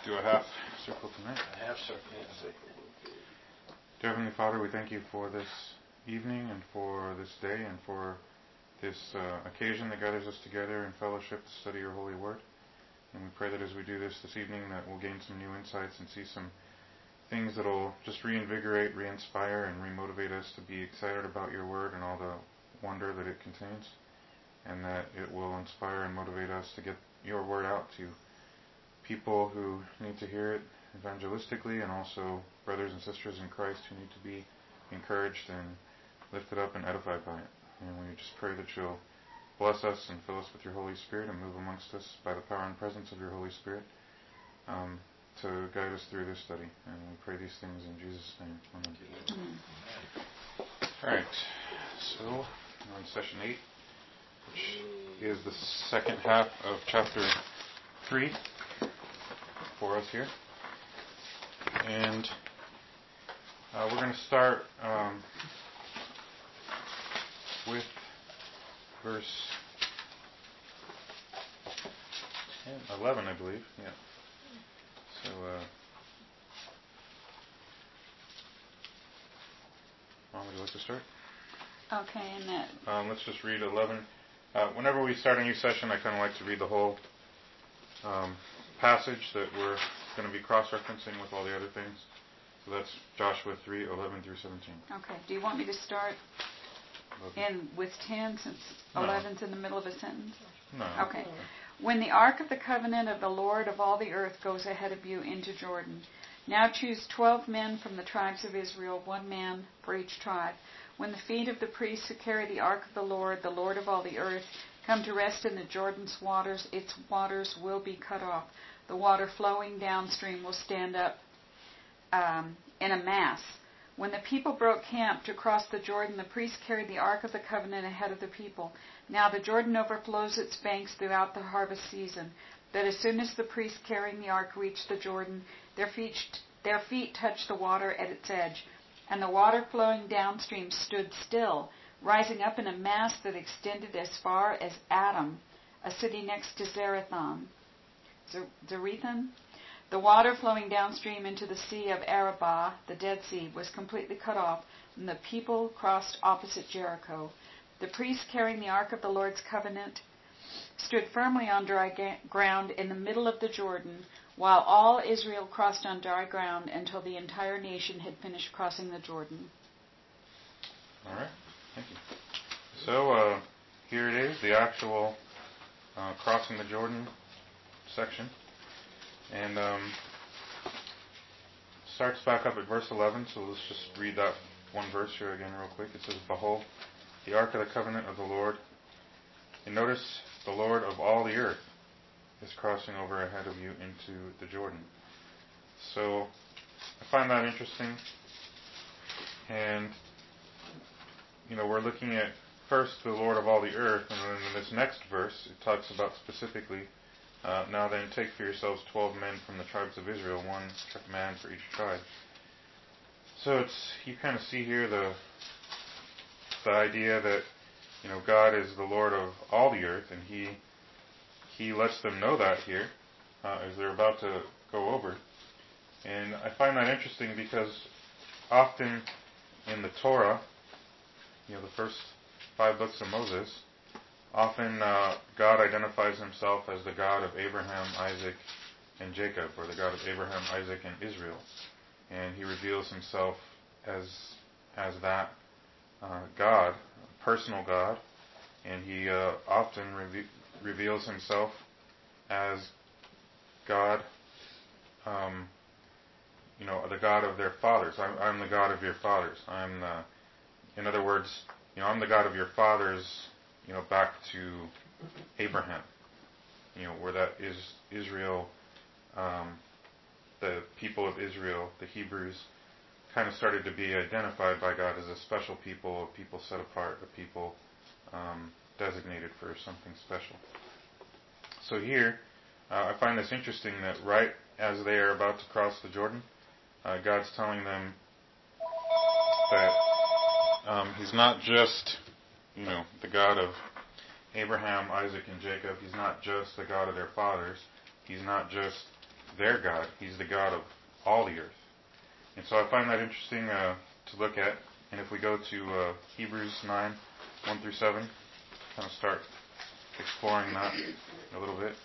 do a half circle tonight. A half circle. Dear Heavenly Father, we thank you for this evening and for this day and for this occasion that gathers us together in fellowship to study your holy word. And we pray that as we do this evening that we'll gain some new insights and see some things that will just reinvigorate, re-inspire, and re-motivate us to be excited about your word and all the wonder that it contains. And that it will inspire and motivate us to get your word out to people who need to hear it evangelistically, and also brothers and sisters in Christ who need to be encouraged and lifted up and edified by it. And we just pray that you'll bless us and fill us with your Holy Spirit and move amongst us by the power and presence of your Holy Spirit to guide us through this study. And we pray these things in Jesus' name. Amen. Alright, so we're on session 8, which is the second half of chapter 3 for us here. And we're going to start with verse 11, I believe. Yeah. So, Mom, would you like to start? Okay, and that. Let's just read 11. Whenever we start a new session, I kind of like to read the whole passage that we're going to be cross-referencing with all the other things. So that's Joshua 3:11 through 17. Okay. Do you want me to start with 10 since 11's in the middle of a sentence? No. Okay. When the ark of the covenant of the Lord of all the earth goes ahead of you into Jordan, now choose 12 men from the tribes of Israel, 1 man for each tribe. When the feet of the priests who carry the ark of the Lord of all the earth, come to rest in the Jordan's waters, its waters will be cut off. The water flowing downstream will stand up in a mass. When the people broke camp to cross the Jordan, the priests carried the Ark of the Covenant ahead of the people. Now the Jordan overflows its banks throughout the harvest season, that as soon as the priests carrying the Ark reached the Jordan, their feet touched the water at its edge, and the water flowing downstream stood still, rising up in a mass that extended as far as Adam, a city next to Zarethan. The water flowing downstream into the Sea of Arabah, the Dead Sea, was completely cut off, and the people crossed opposite Jericho. The priests carrying the Ark of the Lord's covenant stood firmly on dry ground in the middle of the Jordan, while all Israel crossed on dry ground until the entire nation had finished crossing the Jordan. All right, thank you. So here it is, the actual crossing the Jordan section. And starts back up at verse 11, so let's just read that one verse here again real quick. It says, "Behold, the ark of the covenant of the Lord." And notice, the Lord of all the earth is crossing over ahead of you into the Jordan. So I find that interesting. And, we're looking at first the Lord of all the earth, and then in this next verse, it talks about specifically, now then, take for yourselves 12 men from the tribes of Israel, 1 man for each tribe. So you kind of see here the idea that, God is the Lord of all the earth, and He lets them know that here as they're about to go over. And I find that interesting because often in the Torah, the first 5 books of Moses, often God identifies Himself as the God of Abraham, Isaac, and Jacob, or the God of Abraham, Isaac, and Israel. And He reveals Himself as that God, a personal God, and He often reveals Himself as God, the God of their fathers. I'm the God of your fathers. In other words, I'm the God of your fathers, back to Abraham, where that is Israel, the people of Israel, the Hebrews, kind of started to be identified by God as a special people, a people set apart, a people designated for something special. So here, I find this interesting that right as they are about to cross the Jordan, God's telling them that He's not just, the God of Abraham, Isaac, and Jacob. He's not just the God of their fathers. He's not just their God. He's the God of all the earth. And so I find that interesting to look at. And if we go to Hebrews 9, 1 through 7, kind of start exploring that a little bit.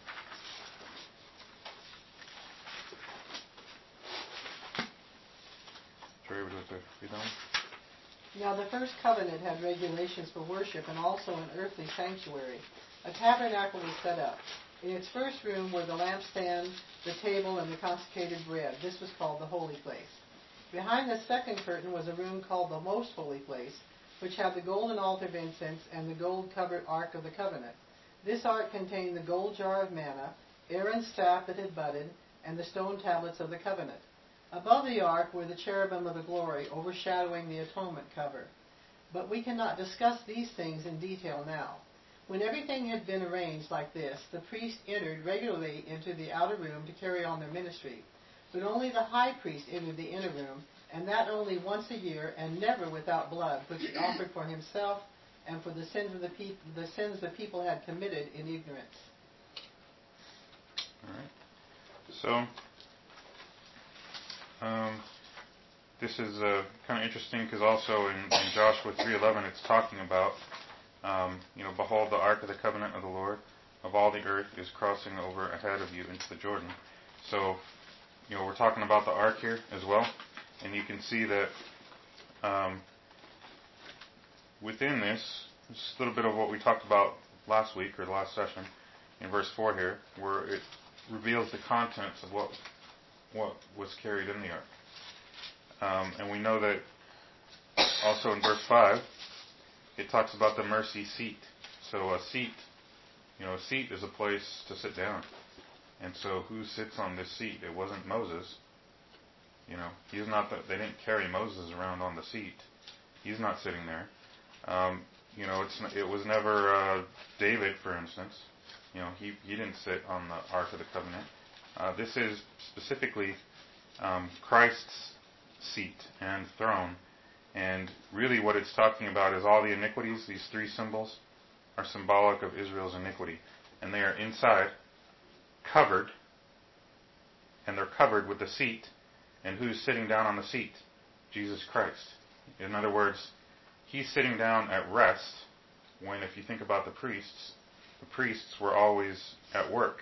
Trey, would you like to read that one? Now the first covenant had regulations for worship and also an earthly sanctuary. A tabernacle was set up. In its first room were the lampstand, the table, and the consecrated bread. This was called the holy place. Behind the second curtain was a room called the most holy place, which had the golden altar of incense and the gold-covered ark of the covenant. This ark contained the gold jar of manna, Aaron's staff that had budded, and the stone tablets of the covenant. Above the ark were the cherubim of the glory, overshadowing the atonement cover. But we cannot discuss these things in detail now. When everything had been arranged like this, the priests entered regularly into the outer room to carry on their ministry. But only the high priest entered the inner room, and that only once a year, and never without blood, which he offered for himself and for the sins the people had committed in ignorance. All right. So, this is kind of interesting because also in Joshua 3:11 it's talking about, behold, the ark of the covenant of the Lord of all the earth is crossing over ahead of you into the Jordan. So, we're talking about the ark here as well, and you can see that within this, just a little bit of what we talked about last week or the last session in verse 4 here, where it reveals the contents of what was carried in the ark. And we know that also in verse 5, it talks about the mercy seat. So a seat is a place to sit down. And so who sits on this seat? It wasn't Moses. He's not they didn't carry Moses around on the seat. He's not sitting there. It was never David, for instance. He didn't sit on the Ark of the Covenant. This is specifically Christ's seat and throne. And really what it's talking about is all the iniquities. These three symbols are symbolic of Israel's iniquity. And they are inside, covered, and they're covered with the seat. And who's sitting down on the seat? Jesus Christ. In other words, he's sitting down at rest when, if you think about the priests were always at work.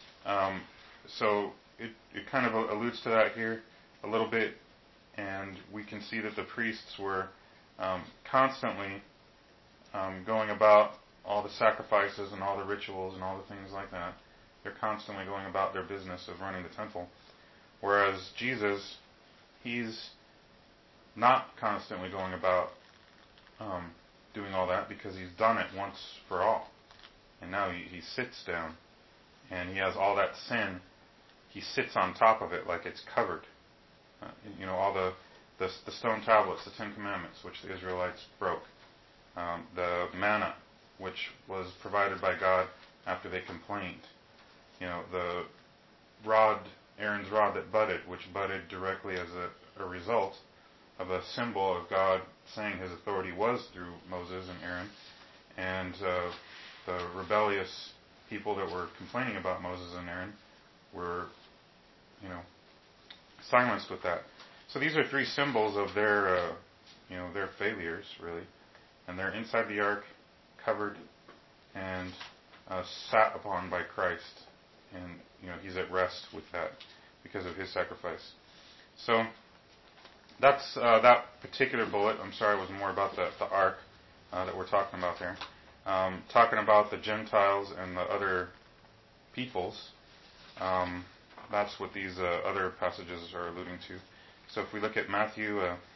So it kind of alludes to that here a little bit, and we can see that the priests were constantly going about all the sacrifices and all the rituals and all the things like that. They're constantly going about their business of running the temple. Whereas Jesus, he's not constantly going about doing all that because he's done it once for all. And now he sits down and he has all that sin. He sits on top of it like it's covered. All the stone tablets, the Ten Commandments, which the Israelites broke. The manna, which was provided by God after they complained. The rod, Aaron's rod that budded, which budded directly as a result of a symbol of God saying his authority was through Moses and Aaron. And the rebellious people that were complaining about Moses and Aaron were, silenced with that. So these are three symbols of their failures, really. And they're inside the ark, covered, and sat upon by Christ. And, he's at rest with that because of his sacrifice. So that's that particular bullet. I'm sorry, it was more about the ark that we're talking about there. Talking about the Gentiles and the other peoples. That's what these other passages are alluding to. So if we look at Matthew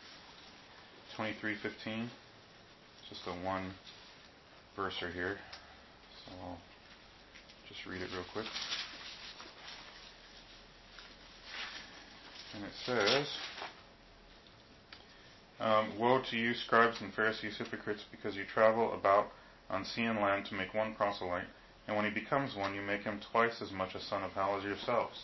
23:15, just a one verser here. So I'll just read it real quick. And it says, woe to you, scribes and Pharisees, hypocrites, because you travel about on sea and land to make one proselyte, and when he becomes one, you make him twice as much a son of hell as yourselves.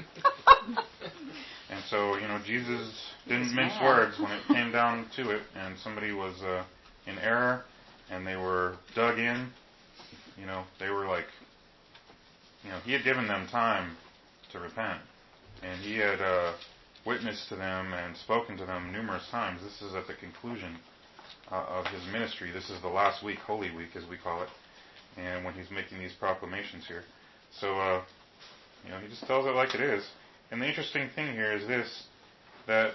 And so, Jesus didn't mince words when it came down to it, and somebody was in error, and they were dug in. They were like, he had given them time to repent. And he had witnessed to them and spoken to them numerous times. This is at the conclusion of his ministry. This is the last week, Holy Week as we call it, and when he's making these proclamations here. So, he just tells it like it is. And the interesting thing here is this, that,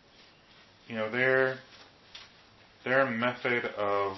their method of,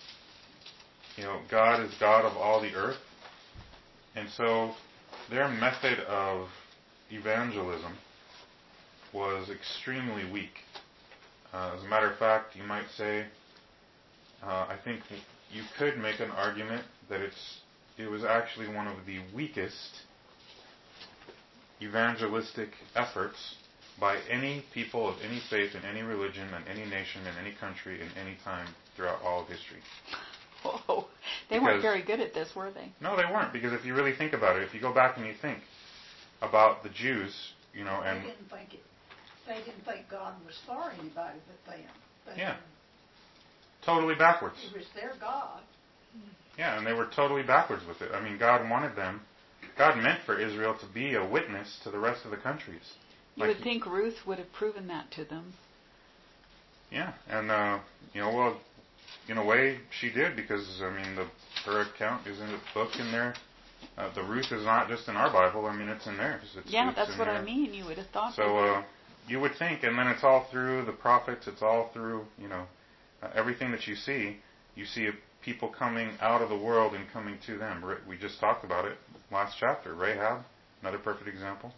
God is God of all the earth. And so their method of evangelism was extremely weak. As a matter of fact, you might say, I think you could make an argument that it was actually one of the weakest evangelistic efforts by any people of any faith in any religion and any nation in any country in any time throughout all of history. Whoa. They weren't very good at this, were they? No, they weren't, because if you really think about it, if you go back and you think about the Jews, and they didn't think God was for anybody but them. Yeah. Totally backwards. It was their God. Yeah, and they were totally backwards with it. I mean, God meant for Israel to be a witness to the rest of the countries. You would think Ruth would have proven that to them. Yeah, and, well, in a way she did, because, her account is in the book in there. The Ruth is not just in our Bible, it's in theirs. That's what I mean. You would have thought so. You would think, and then it's all through the prophets, it's all through, everything that you see people coming out of the world and coming to them. We just talked about it last chapter. Rahab, another perfect example.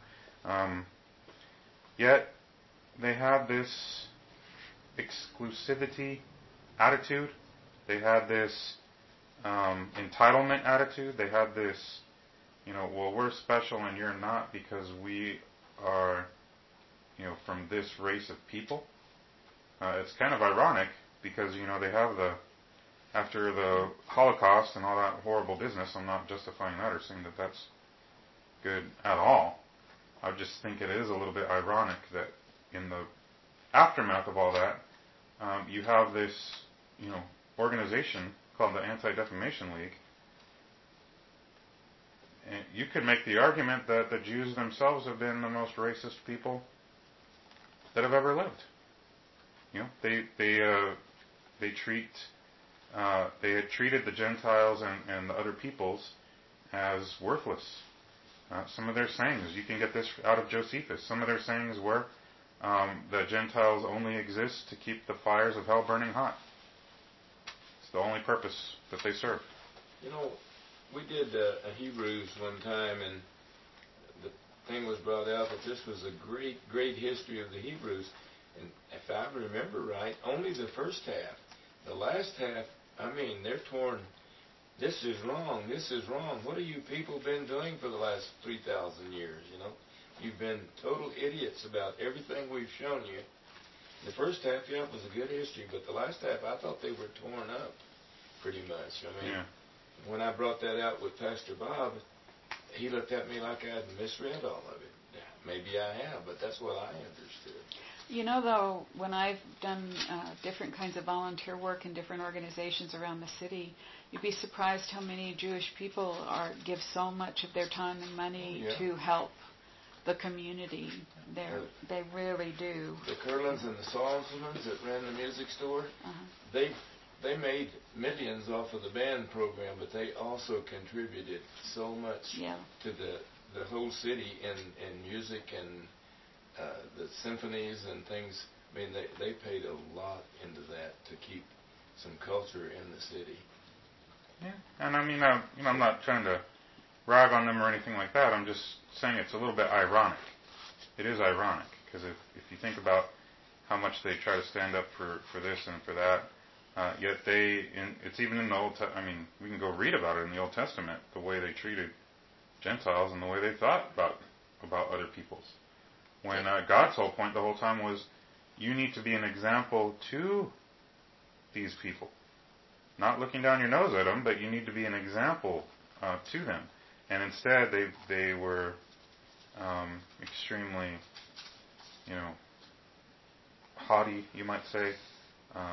Yet, they had this exclusivity attitude. They had this entitlement attitude. They had this, well, we're special and you're not because we are, from this race of people. It's kind of ironic because, they have after the Holocaust and all that horrible business, I'm not justifying that or saying that that's good at all. I just think it is a little bit ironic that in the aftermath of all that, you have this, organization called the Anti-Defamation League. And you could make the argument that the Jews themselves have been the most racist people that have ever lived. They had treated the Gentiles and the other peoples as worthless. Some of their sayings, you can get this out of Josephus, some of their sayings were the Gentiles only exist to keep the fires of hell burning hot. It's the only purpose that they serve. We did a Hebrews one time, and the thing was brought out that this was a great, great history of the Hebrews. And if I remember right, only the first half. The last half, they're torn. This is wrong. This is wrong. What have you people been doing for the last 3,000 years, You've been total idiots about everything we've shown you. The first half, was a good history, but the last half, I thought they were torn up pretty much. When I brought that out with Pastor Bob, he looked at me like I had misread all of it. Maybe I have, but that's what I understood. Though, when I've done different kinds of volunteer work in different organizations around the city, you'd be surprised how many Jewish people give so much of their time and money to help the community. They really do. The Curlins and the Salzmans that ran the music store, they made millions off of the band program, but they also contributed so much to the whole city in music and the symphonies and things. They paid a lot into that to keep some culture in the city. Yeah, and I'm not trying to rag on them or anything like that. I'm just saying it's a little bit ironic. It is ironic, because if you think about how much they try to stand up for this and for that, yet it's even in the Old Testament. We can go read about it in the Old Testament, the way they treated Gentiles and the way they thought about other peoples. When God's whole point the whole time was, you need to be an example to these people. Not looking down your nose at them, but you need to be an example to them. And instead, they were extremely, haughty, you might say,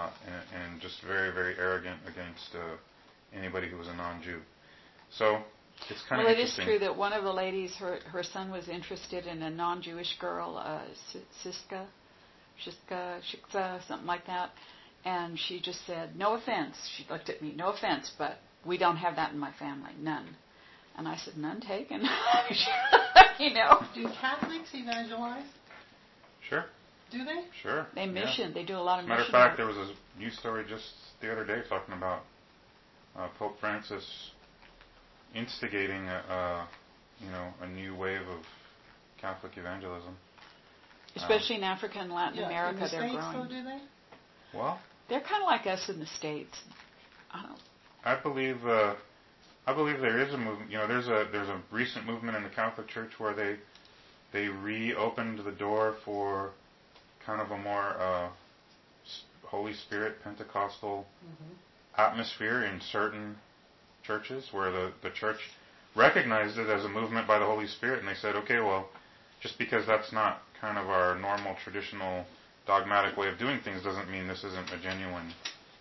and just very, very arrogant against anybody who was a non-Jew. So, it's kind Well, of it is interesting. true that one of the ladies, her son was interested in a non-Jewish girl, Shishka, something like that, and she just said, "No offense." She looked at me, "No offense, but we don't have that in my family, none." And I said, "None taken." You know. Do Catholics evangelize? Sure. Do they? Sure. They mission. Yeah. They do a lot of As a matter mission of fact, work. there was a news story just the other day talking about Pope Francis instigating a new wave of Catholic evangelism. Especially in Africa and Latin America, in the they're States, growing. though, do they? Well, They're kind of like us in the States. I don't. I believe there is a movement. There's a recent movement in the Catholic Church where they reopened the door for kind of a more Holy Spirit Pentecostal atmosphere in certain churches, where the church recognized it as a movement by the Holy Spirit, and they said, okay, well, just because that's not kind of our normal traditional dogmatic way of doing things doesn't mean this isn't a genuine,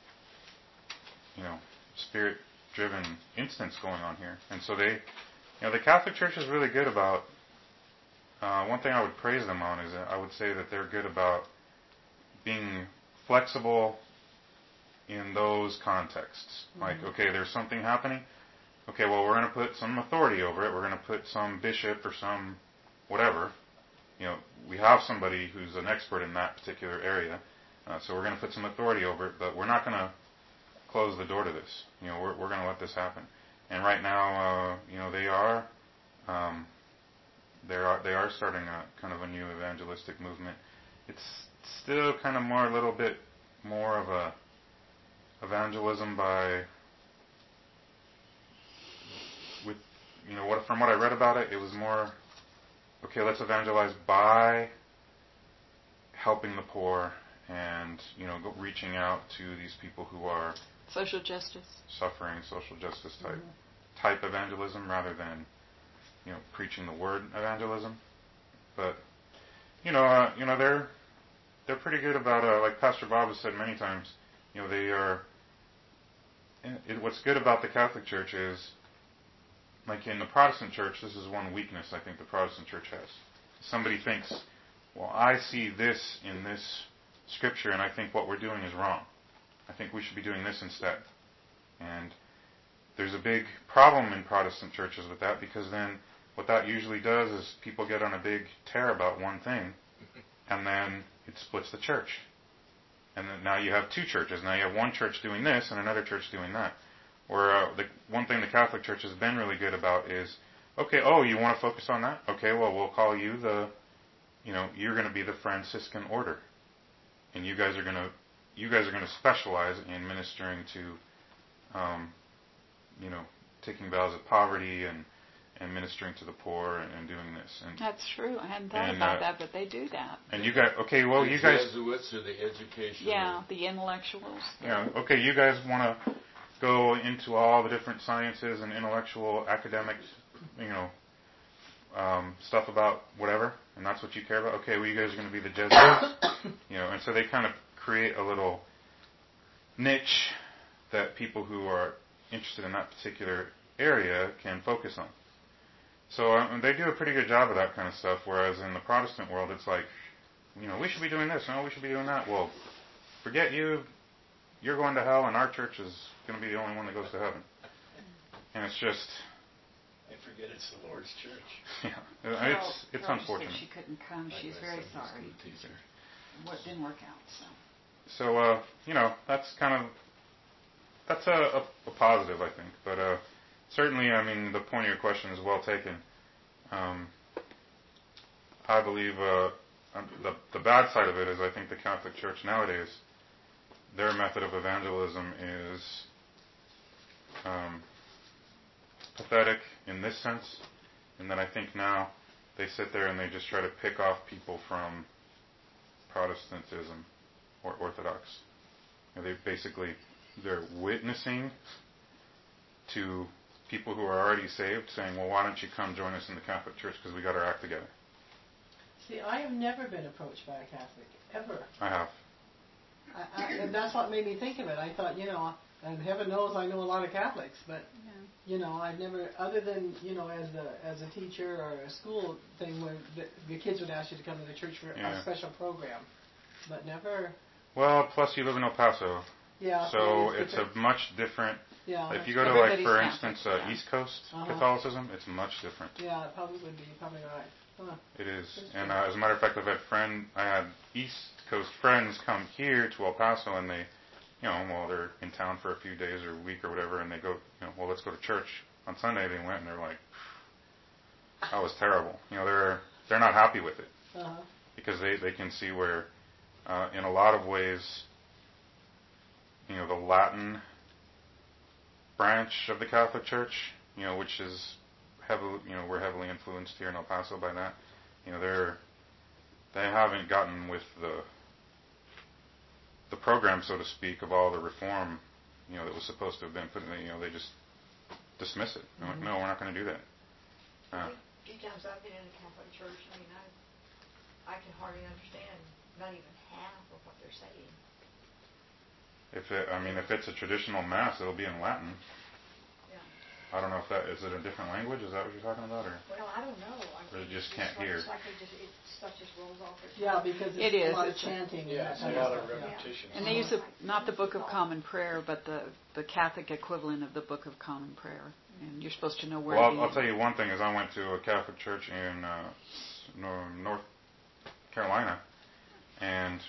Spirit-driven instance going on here. And so the Catholic Church is really good about. One thing I would praise them on is I would say that they're good about being flexible in those contexts. Like, okay, there's something happening. Okay, well, we're going to put some authority over it. We're going to put some bishop or some whatever. We have somebody who's an expert in that particular area. So we're going to put some authority over it, but we're not going to close the door to this. We're going to let this happen. And right now, they are starting a kind of a new evangelistic movement. It's still kind of a little bit more of a evangelism from what I read about it, it was more, okay, let's evangelize by helping the poor and, reaching out to these people who are Social justice. Suffering, social justice type evangelism rather than, preaching the word evangelism. But, they're pretty good about, like Pastor Bob has said many times, they are, what's good about the Catholic Church is, like in the Protestant Church, this is one weakness I think the Protestant Church has. Somebody thinks, well, I see this in this scripture and I think what we're doing is wrong. I think we should be doing this instead. And there's a big problem in Protestant churches with that, because then what that usually does is people get on a big tear about one thing, and then it splits the church. And then now you have two churches. Now you have one church doing this and another church doing that. Where the one thing the Catholic Church has been really good about is, okay, you want to focus on that? Okay, well, we'll call you you're going to be the Franciscan order. And you guys are going to specialize in ministering to, taking vows of poverty and ministering to the poor and doing this. And that's true. I hadn't thought about that, but they do that. And you guys, okay, well, the you guys... Jesuits or the education. Yeah, the intellectuals. Yeah, okay, you guys want to go into all the different sciences and intellectual, academic, stuff about whatever, and that's what you care about. Okay, well, you guys are going to be the Jesuits, and so they kind of create a little niche that people who are interested in that particular area can focus on. So they do a pretty good job of that kind of stuff, whereas in the Protestant world, it's like, we should be doing this, no, we should be doing that. Well, forget you. You're going to hell, and our church is going to be the only one that goes to heaven. And it's just... I forget it's the Lord's church. Yeah, it's unfortunate. She couldn't come. She's very sorry. What didn't work out, So, that's a positive, I think. But certainly, I mean, the point of your question is well taken. I believe the bad side of it is I think the Catholic Church nowadays, their method of evangelism is pathetic in this sense, in that I think now they sit there and they just try to pick off people from Protestantism or Orthodox. They're witnessing to people who are already saved, saying, well, why don't you come join us in the Catholic Church because we got our act together. See, I have never been approached by a Catholic, ever. I have. And that's what made me think of it. I thought, and heaven knows I know a lot of Catholics, but I've never, other than, as a teacher or a school thing where the kids would ask you to come to the church for a special program, but never. Well, plus you live in El Paso. Yeah. So it's a much different. Yeah. If you go to, like, for instance, East Coast Catholicism, it's much different. Yeah, it probably would be. You're probably right. Huh. It is. And as a matter of fact, I had East Coast friends come here to El Paso, and they, they're in town for a few days or a week or whatever, and they go, let's go to church on Sunday. They went, and they're like, that was terrible. They're not happy with it because they can see where, in a lot of ways, the Latin branch of the Catholic Church, which is heavily, we're heavily influenced here in El Paso by that. They haven't gotten with the program, so to speak, of all the reform, that was supposed to have been put in. They just dismiss it. They're like, no, we're not going to do that. A few times I've been in a Catholic church. I can hardly understand not even half of what they're saying. If it's a traditional mass, it'll be in Latin. Yeah. I don't know if is it a different language? Is that what you're talking about, or? Well, I don't know. Or you just can't hear. It's like stuff just rolls off. Yeah, because it's a lot of chanting. Yeah, it's a lot of repetition. And they use not the Book of Common Prayer, but the Catholic equivalent of the Book of Common Prayer. And you're supposed to know where. Well, I'll tell you one thing: is I went to a Catholic church in North Carolina, and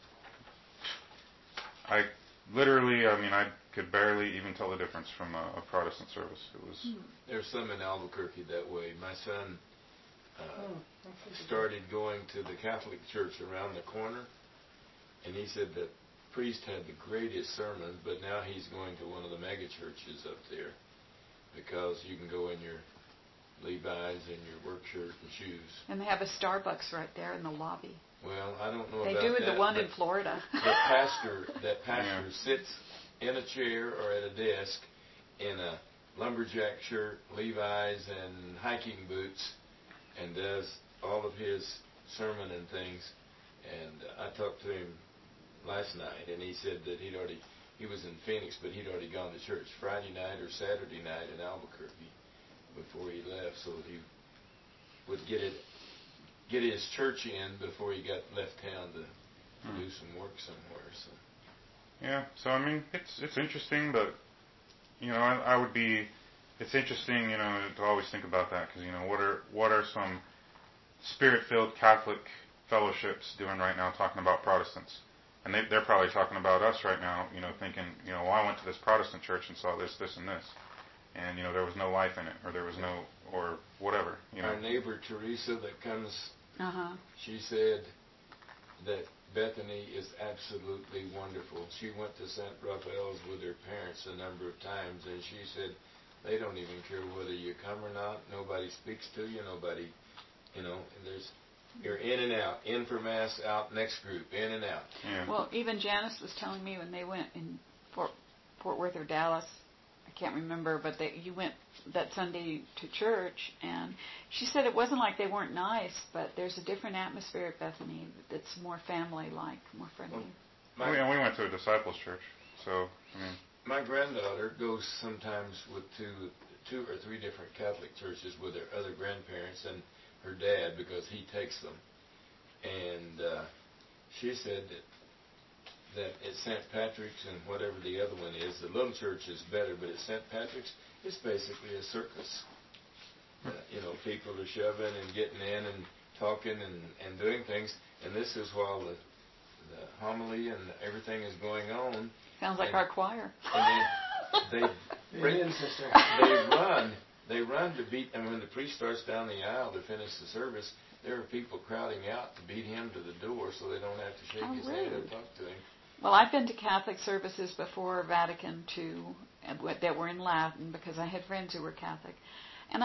I literally, I could barely even tell the difference from a Protestant service. It was. There's some in Albuquerque that way. My son started going to the Catholic church around the corner, and he said that priest had the greatest sermon, but now he's going to one of the mega churches up there because you can go in your Levi's and your work shirt and shoes. And they have a Starbucks right there in the lobby. Well, I don't know about that. They do that, the one in Florida. That pastor sits in a chair or at a desk in a lumberjack shirt, Levi's, and hiking boots, and does all of his sermon and things. And I talked to him last night, and he said that he was in Phoenix, but he'd already gone to church Friday night or Saturday night in Albuquerque before he left, so that he would get his church in before he left town to do some work somewhere. So. Yeah, so it's interesting, but it's interesting, to always think about that, because what are some Spirit-filled Catholic fellowships doing right now, talking about Protestants, and they're probably talking about us right now, thinking, well, I went to this Protestant church and saw this, this, and this, and there was no life in it, or there was no, or whatever. Our neighbor Teresa that comes, she said that Bethany is absolutely wonderful. She went to St. Raphael's with her parents a number of times, and she said they don't even care whether you come or not. Nobody speaks to you. Nobody, you're in and out. In for Mass, out, next group, in and out. Yeah. Well, even Janice was telling me when they went in Fort Worth or Dallas, I can't remember, but you went that Sunday to church, and she said it wasn't like they weren't nice, but there's a different atmosphere at Bethany that's more family-like, more friendly. We went to a disciples church, so, My granddaughter goes sometimes with two or three different Catholic churches with her other grandparents and her dad because he takes them. And she said that at St. Patrick's and whatever the other one is, the little church is better, but at St. Patrick's, it's basically a circus. People are shoving and getting in and talking and doing things, and this is while the homily and everything is going on. Sounds like our choir. And they run to beat, when the priest starts down the aisle to finish the service, there are people crowding out to beat him to the door so they don't have to shake his hand and talk to him. Well, I've been to Catholic services before Vatican II that were in Latin because I had friends who were Catholic. And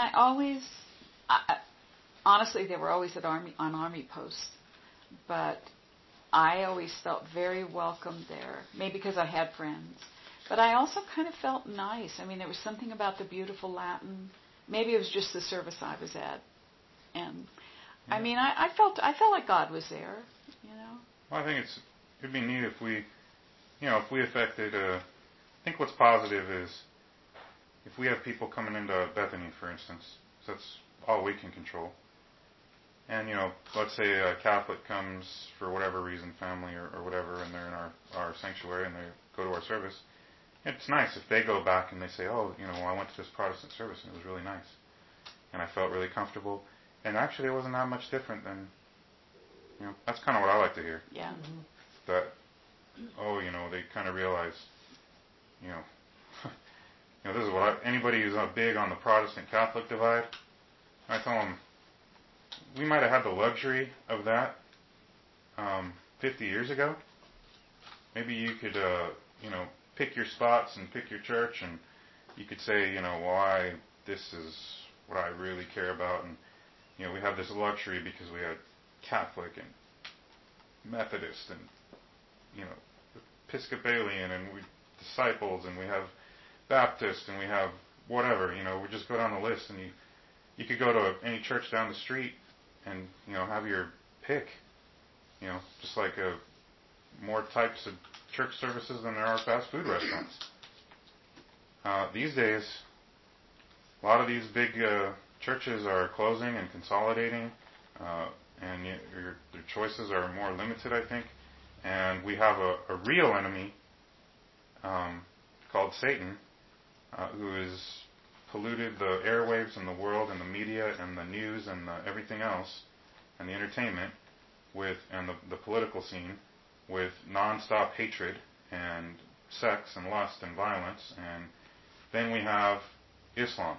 honestly, they were always on army posts. But I always felt very welcome there, maybe because I had friends. But I also kind of felt nice. There was something about the beautiful Latin. Maybe it was just the service I was at. And, I felt like God was there, Well, I think it'd be neat if we affected, I think what's positive is, if we have people coming into Bethany, for instance, so that's all we can control. And, let's say a Catholic comes for whatever reason, family or whatever, and they're in our sanctuary and they go to our service. It's nice if they go back and they say, oh, I went to this Protestant service and it was really nice. And I felt really comfortable. And actually it wasn't that much different than, that's kind of what I like to hear. Yeah. Mm-hmm. That, they kind of realize, this is what anybody who's not big on the Protestant-Catholic divide, I tell them, we might have had the luxury of that 50 years ago. Maybe you could, pick your spots and pick your church, and you could say, this is what I really care about, and we have this luxury because we had Catholic and Methodist and Episcopalian and we disciples, and we have Baptist, and we have whatever. We just go down the list, and you could go to any church down the street and have your pick. Just like more types of church services than there are fast food restaurants. These days, a lot of these big churches are closing and consolidating, and their choices are more limited, I think. And we have a real enemy called Satan, who has polluted the airwaves and the world and the media and the news and everything else and the entertainment and the political scene with nonstop hatred and sex and lust and violence. And then we have Islam.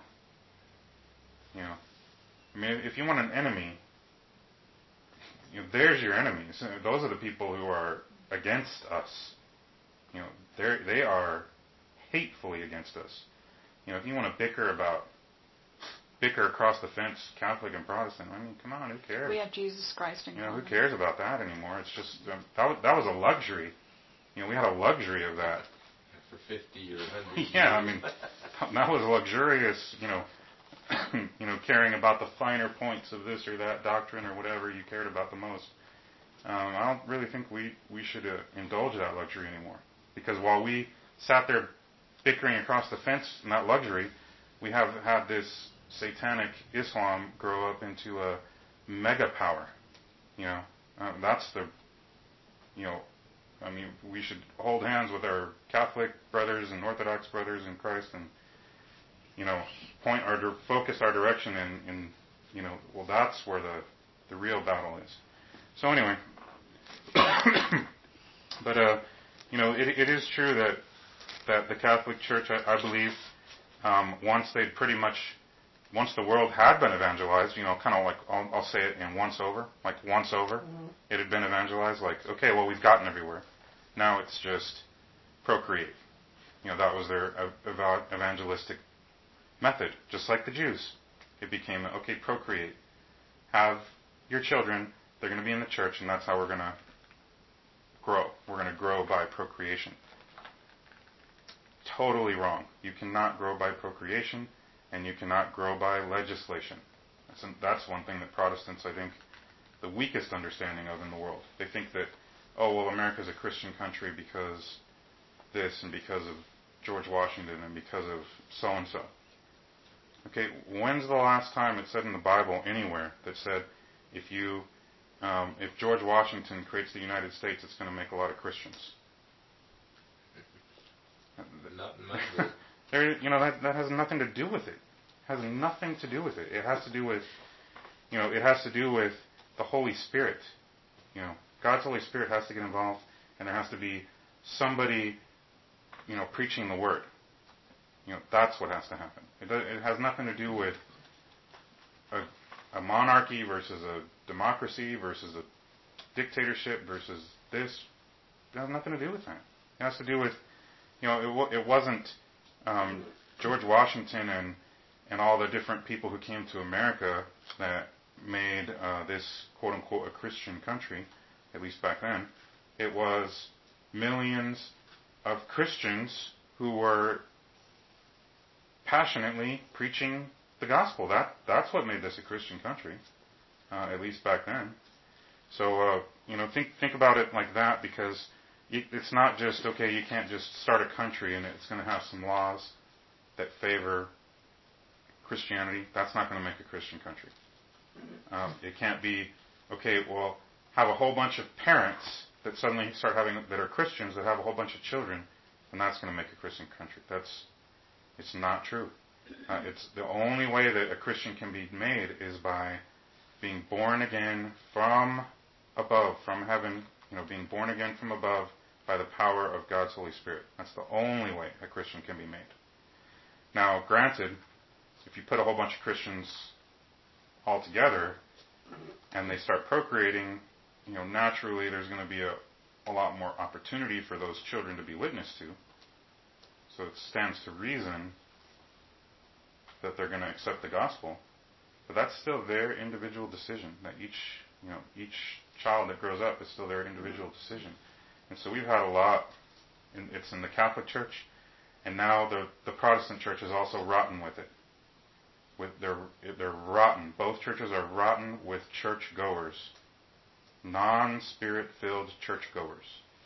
If you want an enemy, there's your enemies. Those are the people who are against us. They are hatefully against us. If you want to bicker across the fence, Catholic and Protestant, come on, who cares? We have Jesus Christ in common. Who cares about that anymore? It's just, that was a luxury. We had a luxury of that. For 50 or 100 years. Yeah, that was luxurious, caring about the finer points of this or that doctrine or whatever you cared about the most. I don't really think we should indulge that luxury anymore. Because while we sat there bickering across the fence in that luxury, we have had this satanic Islam grow up into a mega power. That's the, we should hold hands with our Catholic brothers and Orthodox brothers in Christ and, focus our direction in that's where the real battle is. So anyway, but, it is true that the Catholic Church, I believe, once the world had been evangelized, kind of like, I'll say it in once over, Mm-hmm. It had been evangelized, okay, well, we've gotten everywhere. Now it's just procreate. That was their evangelistic method, just like the Jews. It became, okay, procreate. Have your children, they're going to be in the church, and that's how we're going to grow. We're going to grow by procreation. Totally wrong. You cannot grow by procreation, and you cannot grow by legislation. That's one thing that Protestants, I think, the weakest understanding of in the world. They think that, America's a Christian country because this and because of George Washington and because of so-and-so. Okay, when's the last time it said in the Bible anywhere that said if George Washington creates the United States, it's going to make a lot of Christians? Not in my book. That has nothing to do with it. Has nothing to do with it. It has to do with, the Holy Spirit. God's Holy Spirit has to get involved, and there has to be somebody, preaching the word. That's what has to happen. It has nothing to do with a monarchy versus a democracy versus a dictatorship versus this. It has nothing to do with that. It has to do with, it wasn't George Washington and all the different people who came to America that made this quote-unquote a Christian country, at least back then. It was millions of Christians who were passionately preaching the gospel. That's what made this a Christian country, at least back then. So, think about it like that, because it's not just, okay, you can't just start a country and it's going to have some laws. that favor Christianity, that's not going to make a Christian country. It can't be, okay, well, have a whole bunch of parents that suddenly start having, that are Christians, that have a whole bunch of children, and that's going to make a Christian country. It's not true. It's the only way that a Christian can be made is by being born again from above, from heaven, being born again from above by the power of God's Holy Spirit. That's the only way a Christian can be made. Now, granted, if you put a whole bunch of Christians all together and they start procreating, naturally there's going to be a lot more opportunity for those children to be witnessed to. So it stands to reason that they're going to accept the gospel. But that's still their individual decision. That each child that grows up is still their individual decision. And so we've had a lot. It's in the Catholic Church, and now the Protestant Church is also rotten with it. They're rotten. Both churches are rotten with church-goers, non-spirit-filled church-goers.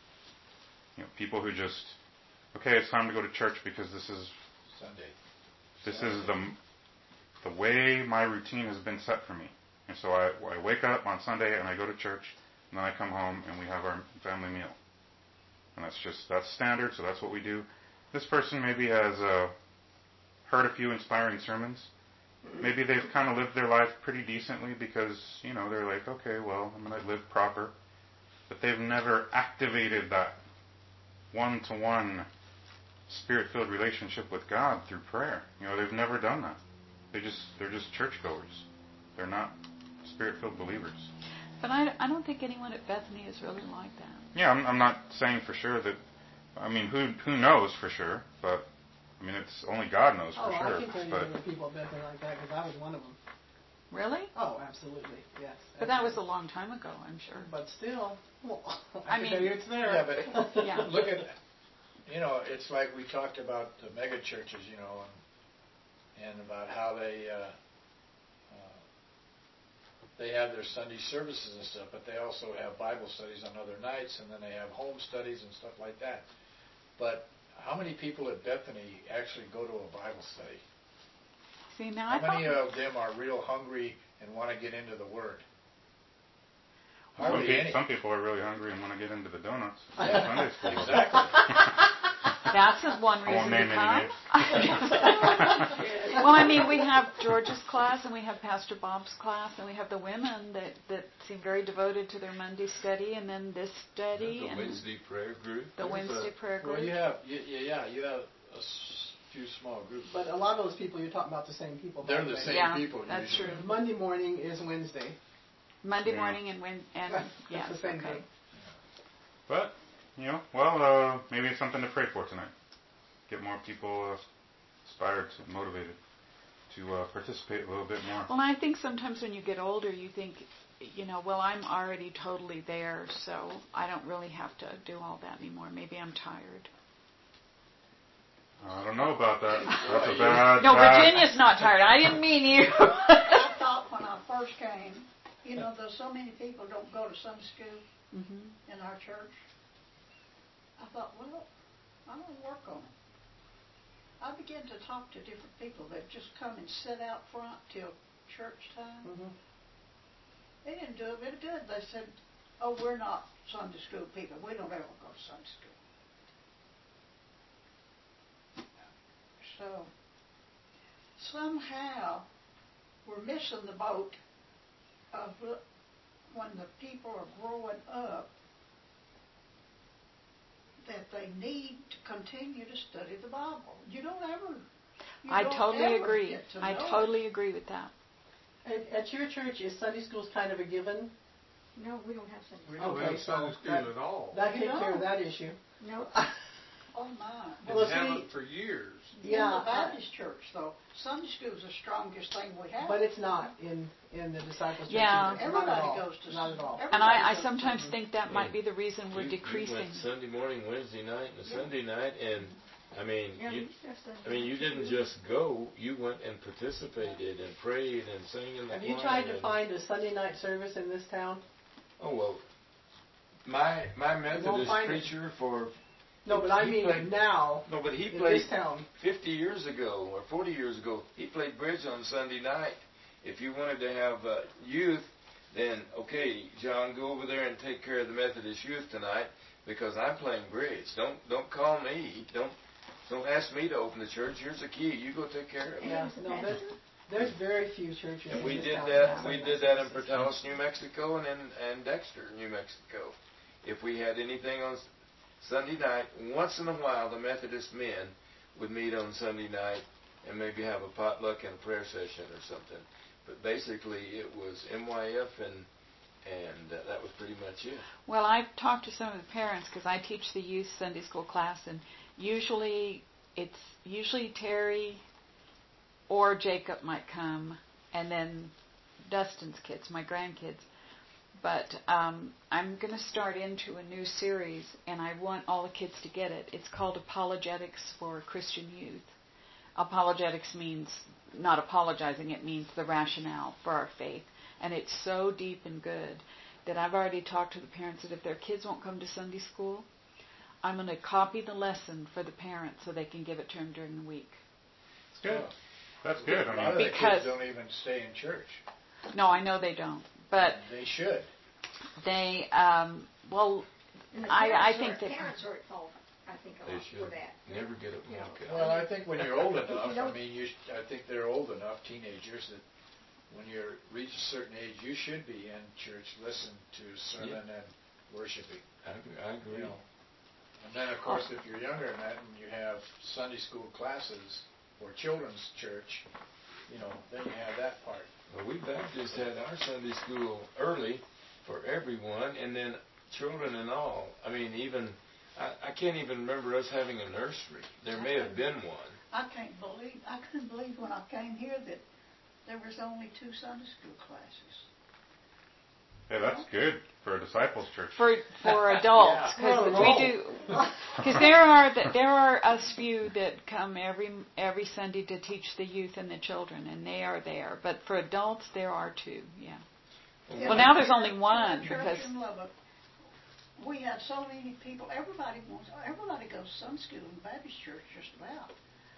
People who just, okay, it's time to go to church because this is Sunday. This is the way my routine has been set for me. And so I wake up on Sunday and I go to church, and then I come home and we have our family meal. And that's standard, so that's what we do. This person maybe has heard a few inspiring sermons. Maybe they've kind of lived their life pretty decently because, they're like, okay, well, I'm going to live proper. But they've never activated that one-to-one Spirit-filled relationship with God through prayer. They've never done that. They're just churchgoers. They're not Spirit-filled believers. But I don't think anyone at Bethany is really like that. Yeah, I'm not saying for sure that. Who knows for sure? But it's only God knows for sure. I can tell you there were people at Bethany like that because I was one of them. Really? Oh, absolutely, yes. But that was a long time ago, I'm sure. But still, I can tell you it's there. Yeah, but Yeah. look at, it's like we talked about the mega churches, and about how they have their Sunday services and stuff, but they also have Bible studies on other nights, and then they have home studies and stuff like that. But how many people at Bethany actually go to a Bible study? See, now How many of them are real hungry and want to get into the Word? Hardly any. Some people are really hungry and want to get into the donuts. Yeah, Sunday school. exactly. That's one I won't reason to name come. any names. Well, we have George's class, and we have Pastor Bob's class, and we have the women that seem very devoted to their Monday study, and then this study, The and Wednesday prayer group. the Wednesday prayer group. Well, you have a few small groups. But a lot of those people, you're talking about the same people. They're by the way. same Yeah, people. that's usually. true. Monday morning is Wednesday. Monday Yeah. morning and It's the same okay. thing. But, maybe it's something to pray for tonight. Get more people inspired, motivated to participate a little bit more. Well, I think sometimes when you get older, you think, well, I'm already totally there, so I don't really have to do all that anymore. Maybe I'm tired. I don't know about that. That's a bad. No, bad- Virginia's not tired. I didn't mean you. I thought when I first came, there's so many people don't go to Sunday school Mm-hmm. in our church. I thought, well, I'm going to work on it. I began to talk to different people that just come and sit out front till church time. Mm-hmm. They didn't do it very good. They said, oh, we're not Sunday school people. We don't ever go to Sunday school. So somehow we're missing the boat of when the people are growing up, that they need to continue to study the Bible. You don't ever. I totally agree. Get to I know totally agree with that. At your church, is Sunday school kind of a given? No, we don't have Sunday We school. don't Okay, have Sunday so school at all. That You takes care of don't. that issue. No. Oh my! Well, And see- haven't for years. Yeah, In the Baptist church, though, Sunday school is the strongest thing we have. But it's not in the disciples' church. Yeah. either. Not at Everybody all. goes to Not at all. And I everybody goes sometimes to- think that might be the reason we're You decreasing. went Sunday morning, Wednesday night, and Yeah. Sunday night, and Yeah, you we just Sunday you didn't just go. You went and participated and prayed and sang in the Have you choir tried to and- find a Sunday night service in this town? Oh well, my Methodist find it. preacher for No, but I He mean played- now No, but he in played this town. 50 years ago or 40 years ago. He played bridge on Sunday night. If you wanted to have youth, then okay, John, go over there and take care of the Methodist youth tonight because I'm playing bridge. Don't call me. Don't ask me to open the church. Here's the key. You go take care of it. Yeah, no, there's very few churches And in we this did town that. now. We did that in Portales, New Mexico, and Dexter, New Mexico. If we had anything on Sunday night, once in a while, the Methodist men would meet on Sunday night and maybe have a potluck and a prayer session or something. But basically, it was MYF, and that was pretty much it. Well, I've talked to some of the parents because I teach the youth Sunday school class, and usually Terry or Jacob might come, and then Dustin's kids, my grandkids. But I'm going to start into a new series, and I want all the kids to get it. It's called Apologetics for Christian Youth. Apologetics means not apologizing. It means the rationale for our faith. And it's so deep and good that I've already talked to the parents that if their kids won't come to Sunday school, I'm going to copy the lesson for the parents so they can give it to them during the week. It's good. That's good. A I lot mean, of the Because- kids don't even stay in church. No, I know they don't. But They should. they, And the I think that... parents are at fault, I think, a They lot should for that. never get it Yeah. okay. Well, I think when you're old If you enough, I don't- mean, I think they're old enough, teenagers, that when you reach a certain age, you should be in church, listen to sermon and worshiping. I agree. You know. And then, of course, if you're younger than that and you have Sunday school classes or children's church, then you have that part. Well, we Baptists had our Sunday school early for everyone, and then children and all. I mean, I can't even remember us having a nursery. There may have been one. I couldn't believe when I came here that there was only 2 Sunday school classes. yeah, that's good for a disciples church. For adults, because we do, because there are us few that come every Sunday to teach the youth and the children, and they are there. But for adults, there are 2. Yeah. Well, now there's only one Church because in Lubbock, we had so many people. Everybody goes to Sunday school in the Baptist church, just about.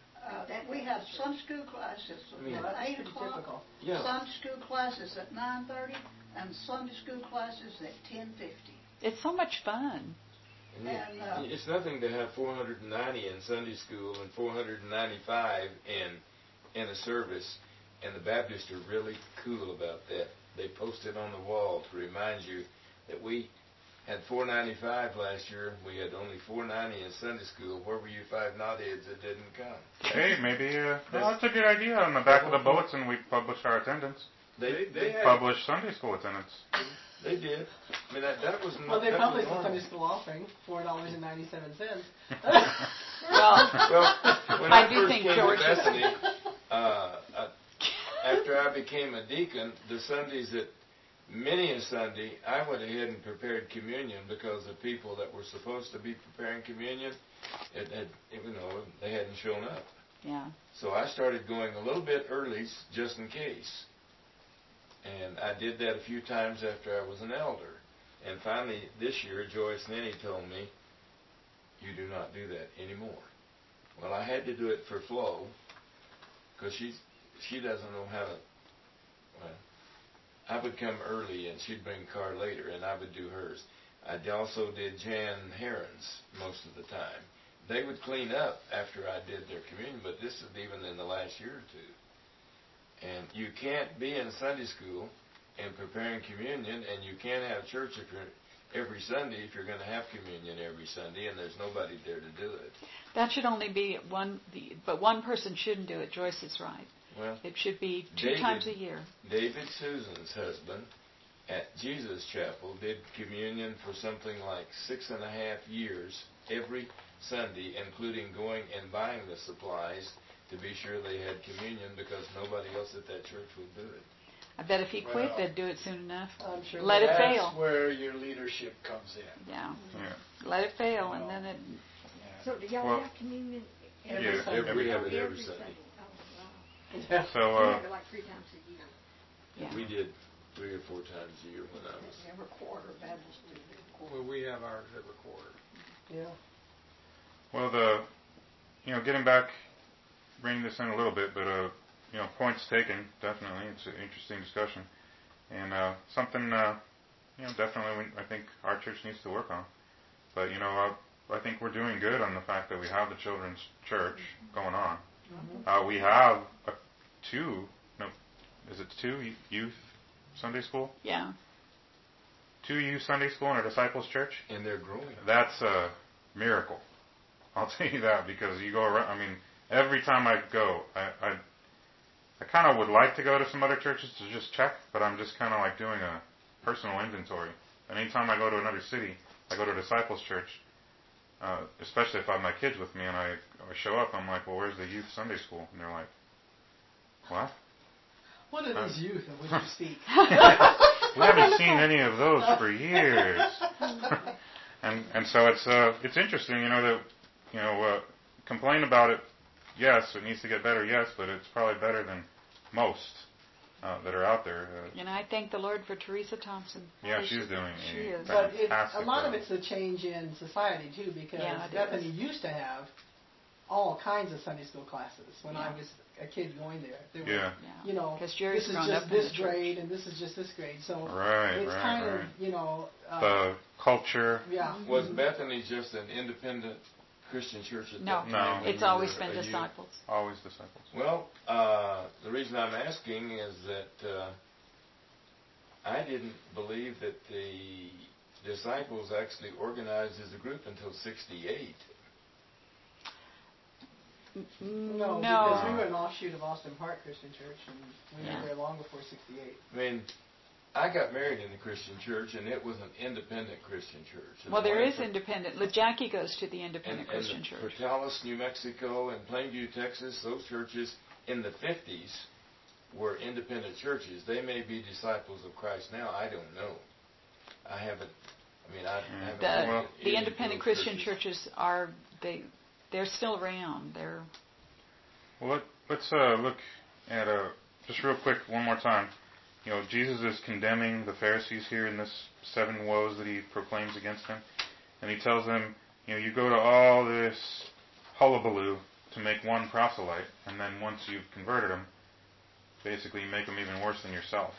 We have Sunday school classes Yeah, at that's 8 pretty o'clock. typical. Yeah. Sunday school classes at 9:30, and Sunday school classes at 10:50. it's so much fun. And, It's nothing to have 490 in Sunday school and 495 in a service, and the Baptists are really cool about that. They post it on the wall to remind you that we had 495 last year. We had only 490 in Sunday school. Where were you 5 knotheads that didn't come? Hey, maybe that's a good idea. On the back of the bulletin, we publish our attendance. They had, Publish Sunday school attendance. they did. I mean, that was Well, they that published was the normal. Sunday school offering, $4.97. Well, When I I do first think came George to is- Bethany, after I became a deacon, the Sundays that many a Sunday, I went ahead and prepared communion because the people that were supposed to be preparing communion, they hadn't shown up. yeah. So I started going a little bit early just in case. And I did that a few times after I was an elder. And finally, this year, Joyce Nenny told me, you do not do that anymore. Well, I had to do it for Flo, because she doesn't know how to, well, I would come early and she'd bring Car later, and I would do hers. I also did Jan Heron's most of the time. They would clean up after I did their communion, but this is even in the last year or 2. And you can't be in Sunday school and preparing communion, and you can't have church every Sunday if you're going to have communion every Sunday, and there's nobody there to do it. That should only be but one person shouldn't do it. Joyce is right. Well, It should be 2 David- times a year. David Susan's husband at Jesus Chapel did communion for something like 6.5 years every Sunday, including going and buying the supplies to be sure they had communion because nobody else at that church would do it. I bet if he quit, Well, they'd do it soon enough. I'm sure. Let it That's fail. where your leadership comes in. Yeah. Yeah. Let it fail, and then it. Yeah. So do y'all Well, have communion Every Yeah, Sunday. We have it every every Sunday. Oh, wow. Yeah. So, We have it like 3 times a year. Yeah. We did 3 or 4 times a year when I was. Every quarter, Baptist do it. Well, we have ours every quarter. Yeah. Well, getting back, bringing this in a little bit, but points taken. Definitely, it's an interesting discussion, and something definitely I think our church needs to work on. But I think we're doing good on the fact that we have the children's church going on. We have two youth Sunday school? Yeah. 2 youth Sunday school and a disciples church? And they're growing. That's a miracle. I'll tell you that, because you go around, I mean, every time I go, I kind of would like to go to some other churches to just check, but I'm just kind of like doing a personal inventory. And anytime I go to another city, I go to a disciples church, especially if I have my kids with me and I show up, I'm like, well, where's the youth Sunday school? And they're like, what? What are these youth of which you speak? We haven't seen any of those for years. and so it's interesting, that complain about it. Yes, it needs to get better. Yes, but it's probably better than most that are out there. I thank the Lord for Teresa Thompson. Yeah, she's doing she is. But fantastic a lot of job. it's a change in society too, because Bethany used to have all kinds of Sunday school classes when I was a kid going there. There were, because Jerry's this is grown just up this in the grade and this is just this grade. So right, it's kind of, the culture. Yeah. Was Bethany just an independent Christian church at that time? No. It's always been disciples. Always disciples. Well, the reason I'm asking is that I didn't believe that the disciples actually organized as a group until 1968. No, because we were an offshoot of Austin Park Christian Church, and we were there long before 1968. I mean, I got married in the Christian church, and it was an independent Christian church. And well, there is independent. Jackie goes to the independent Christian church. Portales, New Mexico, and Plainview, Texas, those churches in the 50s were independent churches. They may be disciples of Christ now. I don't know. I haven't. The independent Christian churches are they're still around. Well, let's look at just real quick one more time. Jesus is condemning the Pharisees here in this 7 woes that he proclaims against them. And he tells them, you go to all this hullabaloo to make one proselyte, and then once you've converted them, basically you make them even worse than yourself.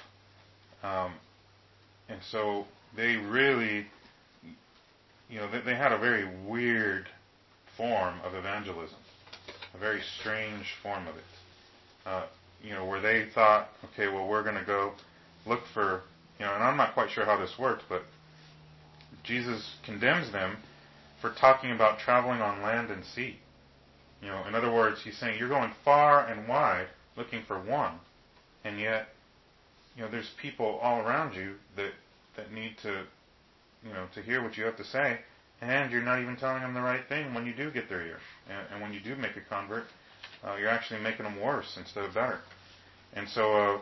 And so they really, they had a very weird form of evangelism, a very strange form of it. Where they thought, okay, well, we're going to go look for, and I'm not quite sure how this worked, but Jesus condemns them for talking about traveling on land and sea. In other words, he's saying you're going far and wide looking for one, and yet, there's people all around you that need to, to hear what you have to say, and you're not even telling them the right thing when you do get their ear, and when you do make a convert, you're actually making them worse instead of better. And so,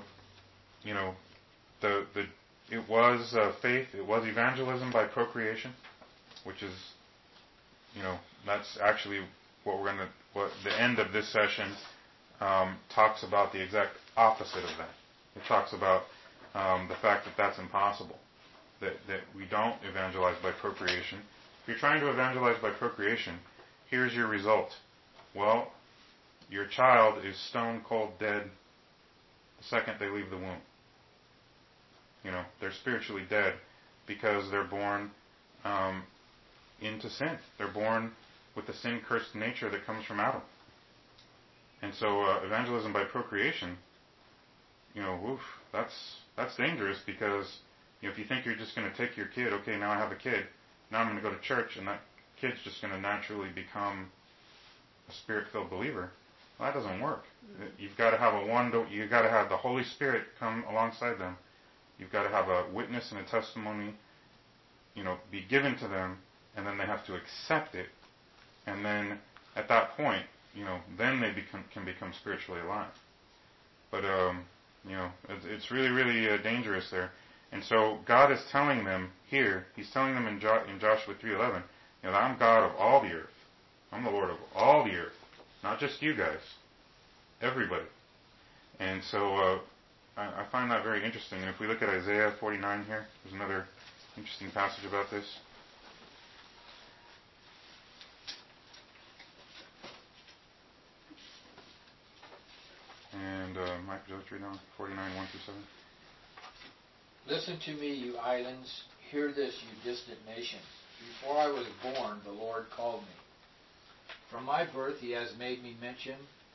it was faith, it was evangelism by procreation, which is, that's actually what the end of this session talks about, the exact opposite of that. It talks about the fact that that's impossible, that we don't evangelize by procreation. If you're trying to evangelize by procreation, here's your result. Well, your child is stone cold dead the second they leave the womb. They're spiritually dead because they're born into sin. They're born with the sin-cursed nature that comes from Adam. And so evangelism by procreation, that's dangerous, because if you think you're just going to take your kid, okay, now I have a kid, now I'm going to go to church, and that kid's just going to naturally become a spirit-filled believer. Well, that doesn't work. You've got to have you've got to have the Holy Spirit come alongside them. You've got to have a witness and a testimony, be given to them, and then they have to accept it. And then at that point, then they can become spiritually alive. But it's really, really dangerous there. And so God is telling them here. He's telling them in Joshua 3:11, that I'm God of all the earth. I'm the Lord of all the earth, not just you guys, everybody. And so I find that very interesting. And if we look at Isaiah 49 here, there's another interesting passage about this. And Mike, would you like to read now? 49, 1 through 7. Listen to me, you islands. Hear this, you distant nations. Before I was born, the Lord called me. From my birth he has made mention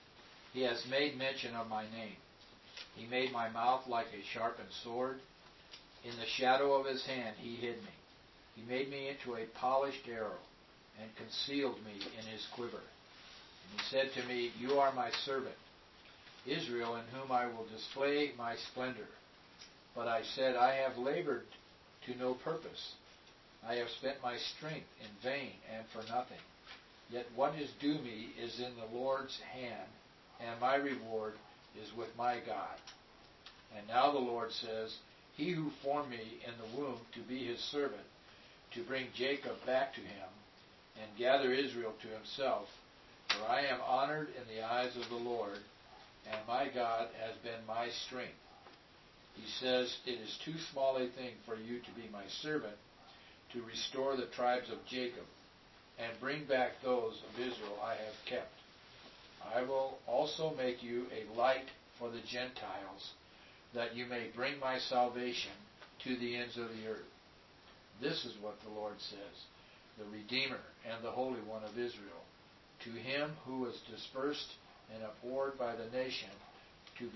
of my name. He made my mouth like a sharpened sword. In the shadow of his hand he hid me. He made me into a polished arrow and concealed me in his quiver. And he said to me, You are my servant, Israel, in whom I will display my splendor. But I said, I have labored to no purpose. I have spent my strength in vain and for nothing. Yet what is due me is in the Lord's hand, and my reward is with my God. And now the Lord says, He who formed me in the womb to be his servant, to bring Jacob back to him, and gather Israel to himself, for I am honored in the eyes of the Lord, and my God has been my strength. He says, It is too small a thing for you to be my servant, to restore the tribes of Jacob, and bring back those of Israel I have kept. I will also make you a light for the Gentiles, that you may bring my salvation to the ends of the earth. This is what the Lord says, the Redeemer and the Holy One of Israel, to him who was dispersed and abhorred by the nation, to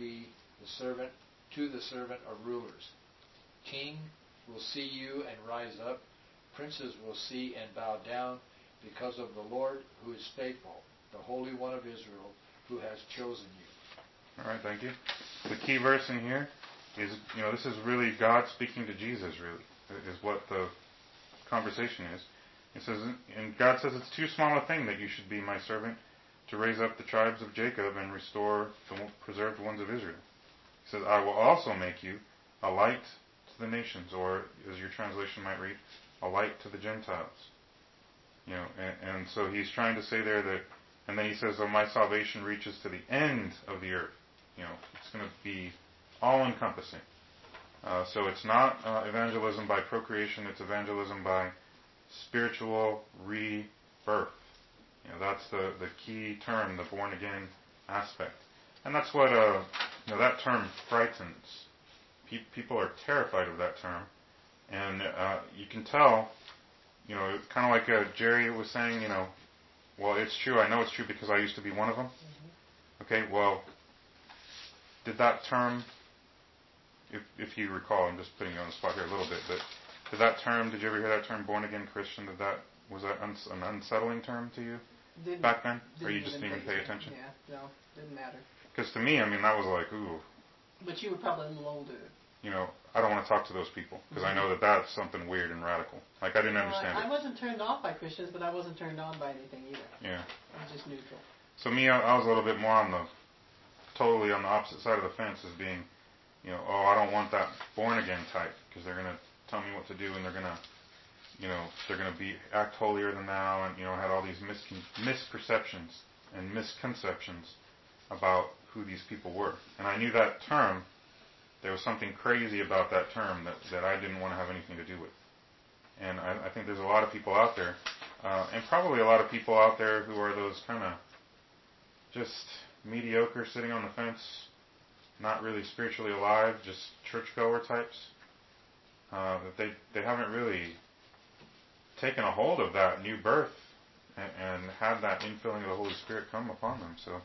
the servant of rulers. King will see you and rise up. Princes will see and bow down, because of the Lord who is faithful, the Holy One of Israel, who has chosen you. All right, thank you. The key verse in here is, this is really God speaking to Jesus, really, is what the conversation is. It says, and God says, it's too small a thing that you should be my servant, to raise up the tribes of Jacob and restore the preserved ones of Israel. He says, I will also make you a light to the nations, or as your translation might read, a light to the Gentiles. And so he's trying to say there that, and then he says, my salvation reaches to the end of the earth. It's going to be all-encompassing. So it's not evangelism by procreation, it's evangelism by spiritual rebirth. That's the key term, the born-again aspect. And that's what, that term frightens. People are terrified of that term. And you can tell, kind of like Jerry was saying, well, it's true. I know it's true because I used to be one of them. Mm-hmm. Okay, well, did that term, if you recall, I'm just putting you on the spot here a little bit, but did you ever hear that term, born-again Christian? Was that an unsettling term to you back then? Or you just didn't even pay attention? Yeah, no, didn't matter. Because to me, that was like, ooh. But you were probably a little older. I don't want to talk to those people because I know that that's something weird and radical. Like, I didn't understand it. I wasn't turned off by Christians, but I wasn't turned on by anything either. Yeah. I was just neutral. So me, I was a little bit more totally on the opposite side of the fence as being, I don't want that born-again type because they're going to tell me what to do and they're going to, they're going to act holier than thou, and, I had all these misperceptions and misconceptions about who these people were. And I knew that term, there was something crazy about that term that I didn't want to have anything to do with. And I think there's a lot of people out there, and probably a lot of people out there who are those kind of just mediocre, sitting on the fence, not really spiritually alive, just churchgoer types, that they haven't really taken a hold of that new birth and had that infilling of the Holy Spirit come upon them. So,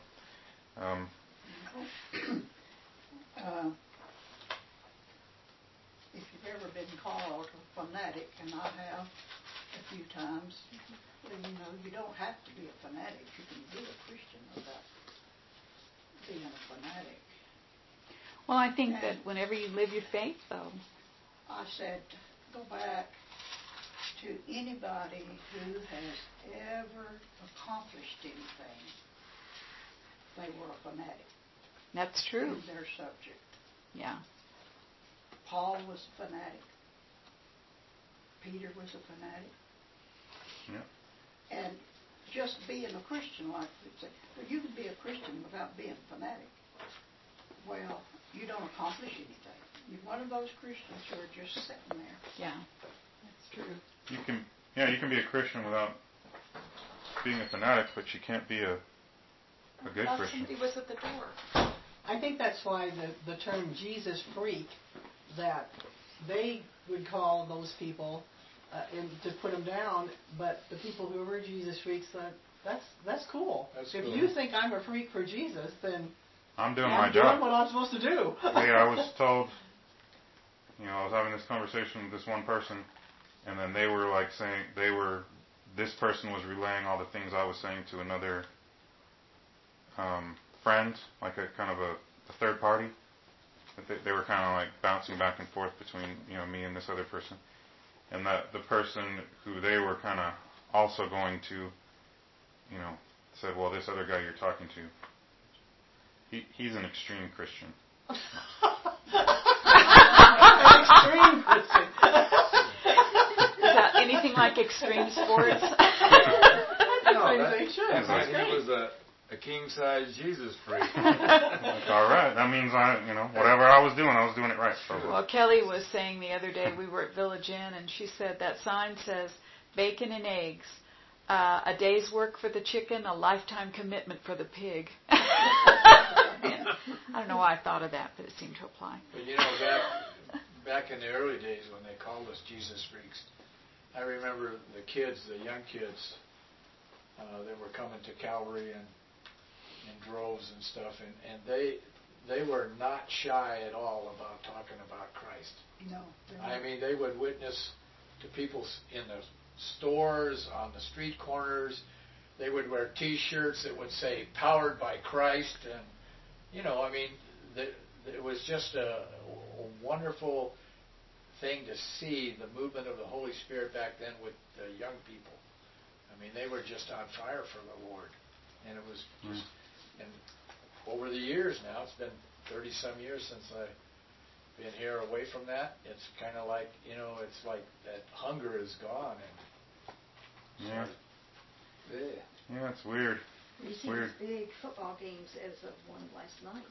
if you've ever been called a fanatic, and I have a few times, then you don't have to be a fanatic. You can be a Christian without being a fanatic. Well, I think that whenever you live your faith, though. I said, go back to anybody who has ever accomplished anything. They were a fanatic. That's true. In their subject. Yeah. Paul was a fanatic. Peter was a fanatic. Yeah. And just being a Christian, like we say, well, you can be a Christian without being a fanatic. Well, you don't accomplish anything. You're one of those Christians who are just sitting there. Yeah, that's true. You can be a Christian without being a fanatic, but you can't be a good Christian. Somebody was at the door. I think that's why the term Jesus freak, that they would call those people and to put them down, but the people who were Jesus freaks thought, that's cool. That's if cool. you think I'm a freak for Jesus, then I'm doing I'm my doing job. what I'm supposed to do. Yeah, I was told, I was having this conversation with this one person, and then they were like saying, this person was relaying all the things I was saying to another friend, like a kind of a third party. They were kind of like bouncing back and forth between, me and this other person. And that the person who they were kind of also going to, said, well, this other guy you're talking to, he's an extreme Christian. An extreme Christian. Is that anything like extreme sports? They should. That's He great. was a king-size Jesus freak. Like, all right, that means whatever I was doing it right. So. Well, Kelly was saying the other day, we were at Village Inn, and she said that sign says bacon and eggs, a day's work for the chicken, a lifetime commitment for the pig. And I don't know why I thought of that, but it seemed to apply. But back in the early days when they called us Jesus freaks, I remember the young kids, they were coming to Calvary and in droves and stuff, and they were not shy at all about talking about Christ. No. I mean, they would witness to people in the stores, on the street corners. They would wear T-shirts that would say "Powered by Christ," and it was just a wonderful thing to see the movement of the Holy Spirit back then with the young people. I mean, they were just on fire for the Lord, and it was just. And over the years now, it's been 30-some years since I've been here away from that. It's kind of like, it's like that hunger is gone. And Yeah, it's weird. You It's see weird. these big football games as of one last night.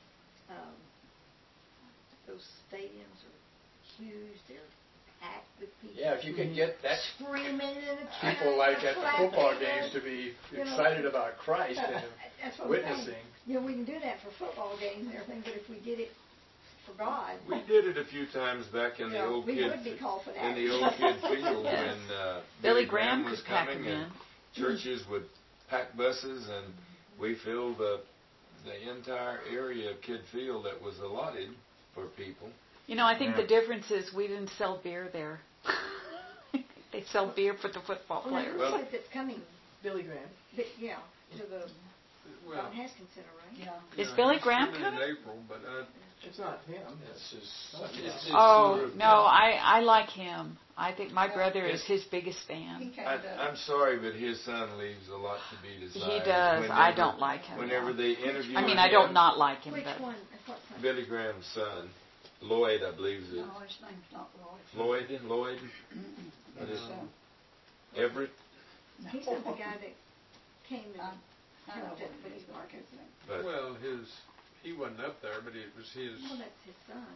Those stadiums are huge. They're packed with people. yeah, if you could get that Screaming and people like at the football clapping games and, to be you know, excited about Christ and that's what I'm witnessing. saying. We can do that for football games and everything, but if we did it for God, We did it a few times back in the old we kid would be called for that. in the old kid field Yes. when Billy Graham was could pack coming them in. and churches would pack buses, and we filled the entire area of Kid Field that was allotted for people. I think the difference is we didn't sell beer there. They sell beer for the football Well, players. it looks like it's coming, Billy Graham. to the Don Haskins Center, right? Yeah. Is Billy Graham in coming? April, but It's not him. It's it's Oh, no, I like him. I think my brother is his biggest He fan. came I'm sorry, but his son leaves a lot to be desired. He does. I don't like him. Whenever they interview I mean, him, I don't not like him, Which but one? What son? Billy Graham's son, Lloyd, I believe is it. No, his name's not Lloyd. Lloyd? What is it? Everett? He's not the guy that came and I know helped at what Billy's he's market. But well, he wasn't up there, but it was his. Well, that's his son.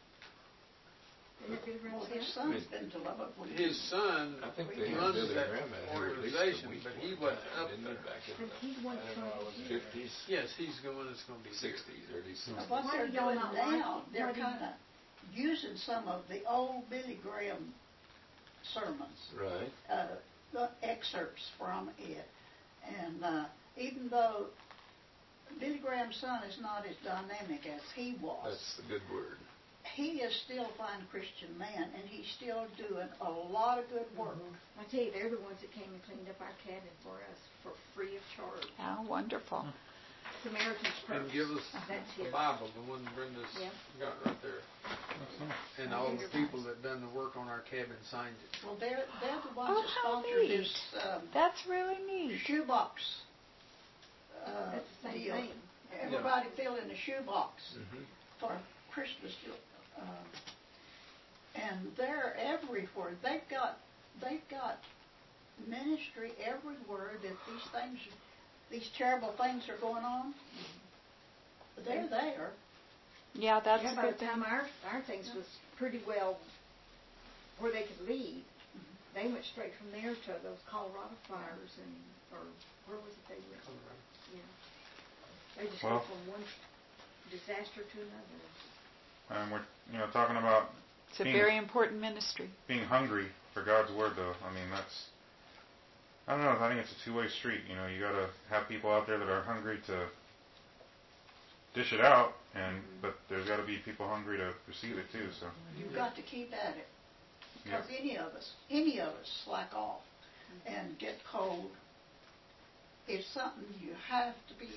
Isn't it Billy Well, Graham's his son? son's been to Lubbock. His son I think they had runs Billy that Graham out here at least a organization, week but one he wasn't time, up didn't there. he, back in But the he's one from here. 50s, Yes, he's the one that's going to be here. 60s, early 60s. What Why they're do y'all doing not like now, it? they're Why do you- kind of using some of the old Billy Graham sermons, Right. the excerpts from it. And even though Billy Graham's son is not as dynamic as he was, That's the good word. he is still a fine Christian man, and he's still doing a lot of good work. I tell you, they're the ones that came and cleaned up our cabin for us for free of charge. how wonderful. Samaritan's Purse. And give us That's the his. Bible, the one Brenda's Yeah. got right there. And all the people that done the work on our cabin signed it. Well, they're the ones Oh, that how sponsored neat. his That's really neat. shoebox That's the same deal. thing. Everybody filled in a shoebox Mm-hmm. for Christmas. And they're everywhere. They've got ministry everywhere that these terrible things are going on. They're there. Yeah, that's Yeah, a by the good thing. time our things was pretty well where they could leave, they went straight from there to those Colorado fires or where was it they went? Yeah. They just Well, go from one disaster to another. And we're talking about It's a very important ministry. being hungry for God's word, though. I mean, I don't know. I think it's a two-way street. You got to have people out there that are hungry to dish it out, but there's got to be people hungry to receive it too. So You've got to keep at it, because Yep. any of us slack off and get cold. It's something you have to be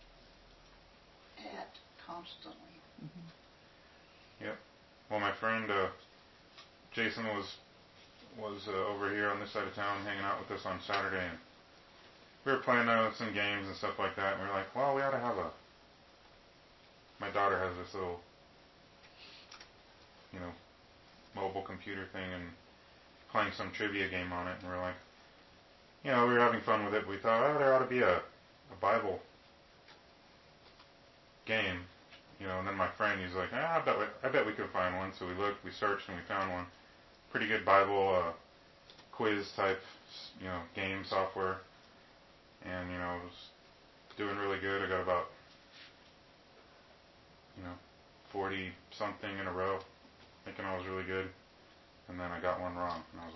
at constantly. Yep. Well, my friend Jason was over here on this side of town hanging out with us on Saturday, and we were playing some games and stuff like that. And we were like, well, we ought to have my daughter has this little, mobile computer thing, and playing some trivia game on it. And we're like, we were having fun with it. We thought, there ought to be a Bible game. And then my friend, he's like, I bet we could find one. So we looked, we searched, and we found one. Pretty good Bible quiz type, game software. And, I was doing really good. I got about, 40 something in a row, thinking I was really good. And then I got one wrong. And I was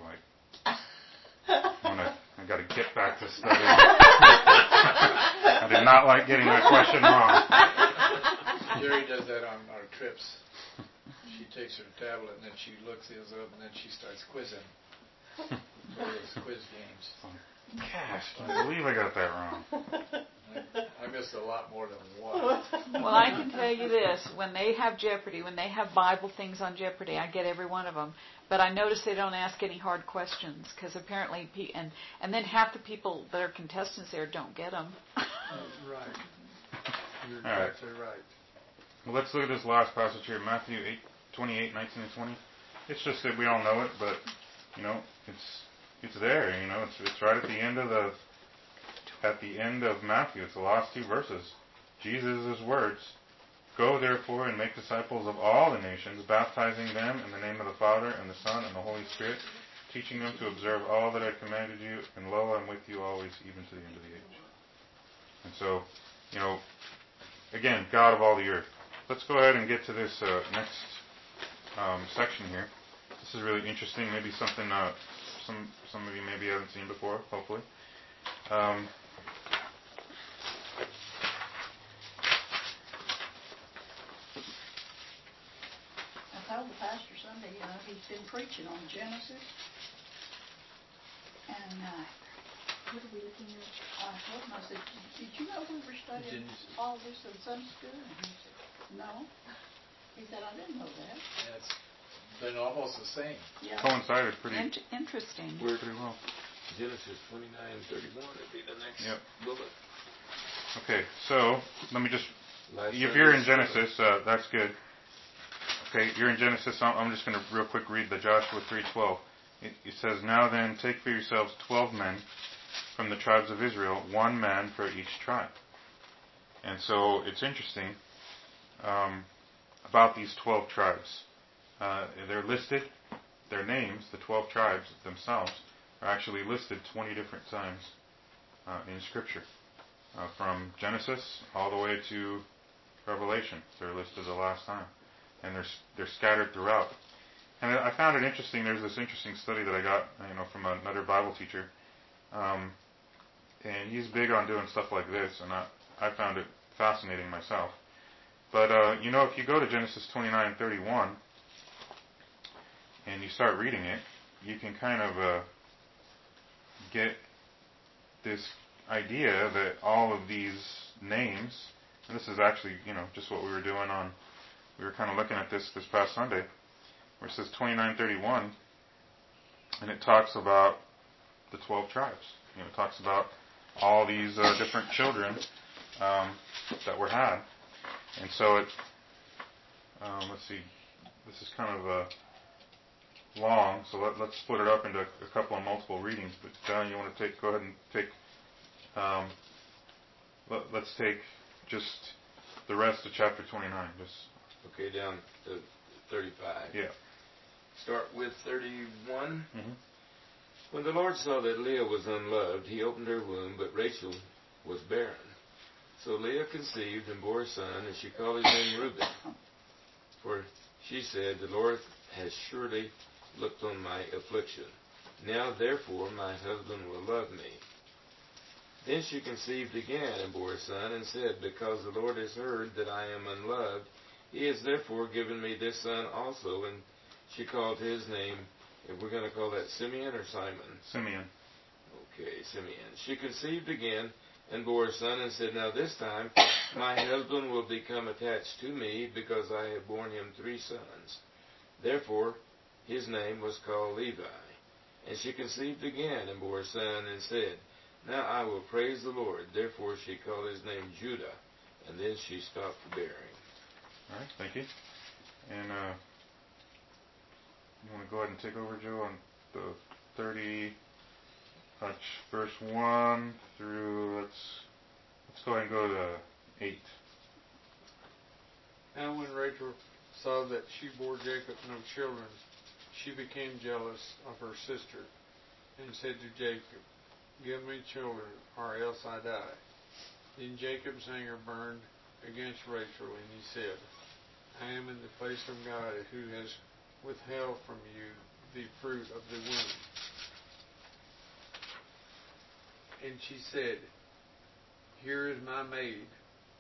like, I got to get back to studying. I did not like getting that question wrong. Jerry does that on our trips. She takes her tablet and then she looks these up and then she starts quizzing. Those quiz games. Gosh, can you believe I got that wrong? I missed a lot more than one. Well, I can tell you this. When they have Jeopardy, when they have Bible things on Jeopardy, I get every one of them. But I notice they don't ask any hard questions because apparently, and then half the people that are contestants there don't get them. Right. You're All right. exactly right. Well, let's look at this last passage here, Matthew 8:28, 19 and 20. It's just that we all know it, but it's there. It's right at the end of Matthew. It's the last two verses. Jesus' words: "Go therefore and make disciples of all the nations, baptizing them in the name of the Father and the Son and the Holy Spirit, teaching them to observe all that I commanded you. And lo, I'm with you always, even to the end of the age." And so, again, God of all the earth. Let's go ahead and get to this next section here. This is really interesting. Maybe something some of you maybe haven't seen before, hopefully. I told the pastor Sunday, he's been preaching on Genesis. And What are we looking at? I told him, I said, did you know we were studying all this in Sunday school? And he said, no. He said, I didn't know that. And it's been almost the same. Yeah. Coincided pretty Interesting. pretty well. Genesis 29:31 would be the next bullet. Okay, so let me just. Last If you're in Sunday's Genesis, that's good. Okay, you're in Genesis. I'm just going to real quick read the Joshua 3:12. It says, "Now then, take for yourselves 12 men from the tribes of Israel, one man for each tribe." And so it's interesting about these 12 tribes. They're listed, their names, the 12 tribes themselves, are actually listed 20 different times in Scripture. From Genesis all the way to Revelation, they're listed the last time. And they're scattered throughout. And I found it interesting. There's this interesting study that I got, from another Bible teacher. And he's big on doing stuff like this, and I found it fascinating myself. But, if you go to Genesis 29:31, and you start reading it, you can kind of get this idea that all of these names, and this is actually, just what we were doing we were kind of looking at this past Sunday, where it says 29:31, and it talks about the 12 tribes. It talks about all these different children that were had. And so let's see, this is kind of long, so let's split it up into a couple of multiple readings. But Don, you want to go ahead and take, let's take just the rest of chapter 29. Okay, down to 35. Yeah. Start with 31. Mm-hmm. When the Lord saw that Leah was unloved, he opened her womb, but Rachel was barren. So Leah conceived and bore a son, and she called his name Reuben. For she said, the Lord has surely looked on my affliction. Now therefore my husband will love me. Then she conceived again and bore a son, and said, because the Lord has heard that I am unloved, he has therefore given me this son also. And she called his name, and we're going to call that Simeon or Simon? Simeon. Okay, Simeon. She conceived again and bore a son, and said, now this time my husband will become attached to me, because I have borne him 3 sons. Therefore his name was called Levi. And she conceived again and bore a son, and said, now I will praise the Lord. Therefore she called his name Judah. And then she stopped bearing. All right, thank you. And you want to go ahead and take over, Joe, on the 30, verse 1 through, let's go ahead and go to 8. And when Rachel saw that she bore Jacob no children, she became jealous of her sister, and said to Jacob, give me children, or else I die. Then Jacob's anger burned against Rachel, and he said, I am in the face of God, who has withheld from you the fruit of the womb. And she said, here is my maid,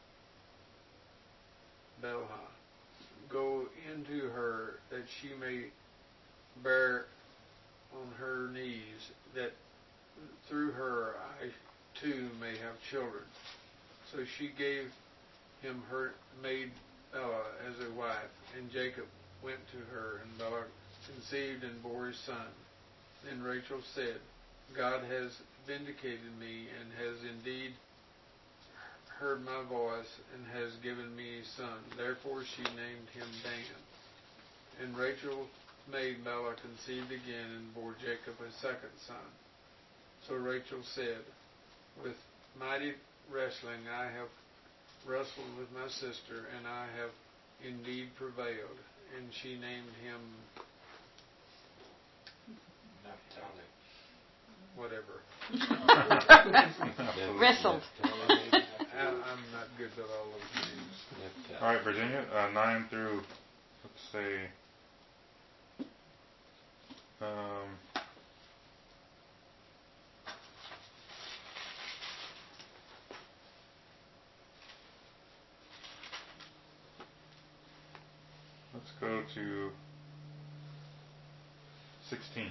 Bilhah. Go into her, that she may bear on her knees, that through her I too may have children. So she gave him her maid Bella as a wife, and Jacob went to her, and Bella conceived and bore his son. Then Rachel said, God has vindicated me, and has indeed heard my voice, and has given me a son. Therefore she named him Dan. And Rachel maid Bella conceived again, and bore Jacob a second son. So Rachel said, with mighty wrestling I have wrestled with my sister, and I have indeed prevailed. And she named him Naphtali. whatever. Wrestled. I'm not good with all those names. All right, Virginia, 9 through, let's say, let's go to 16.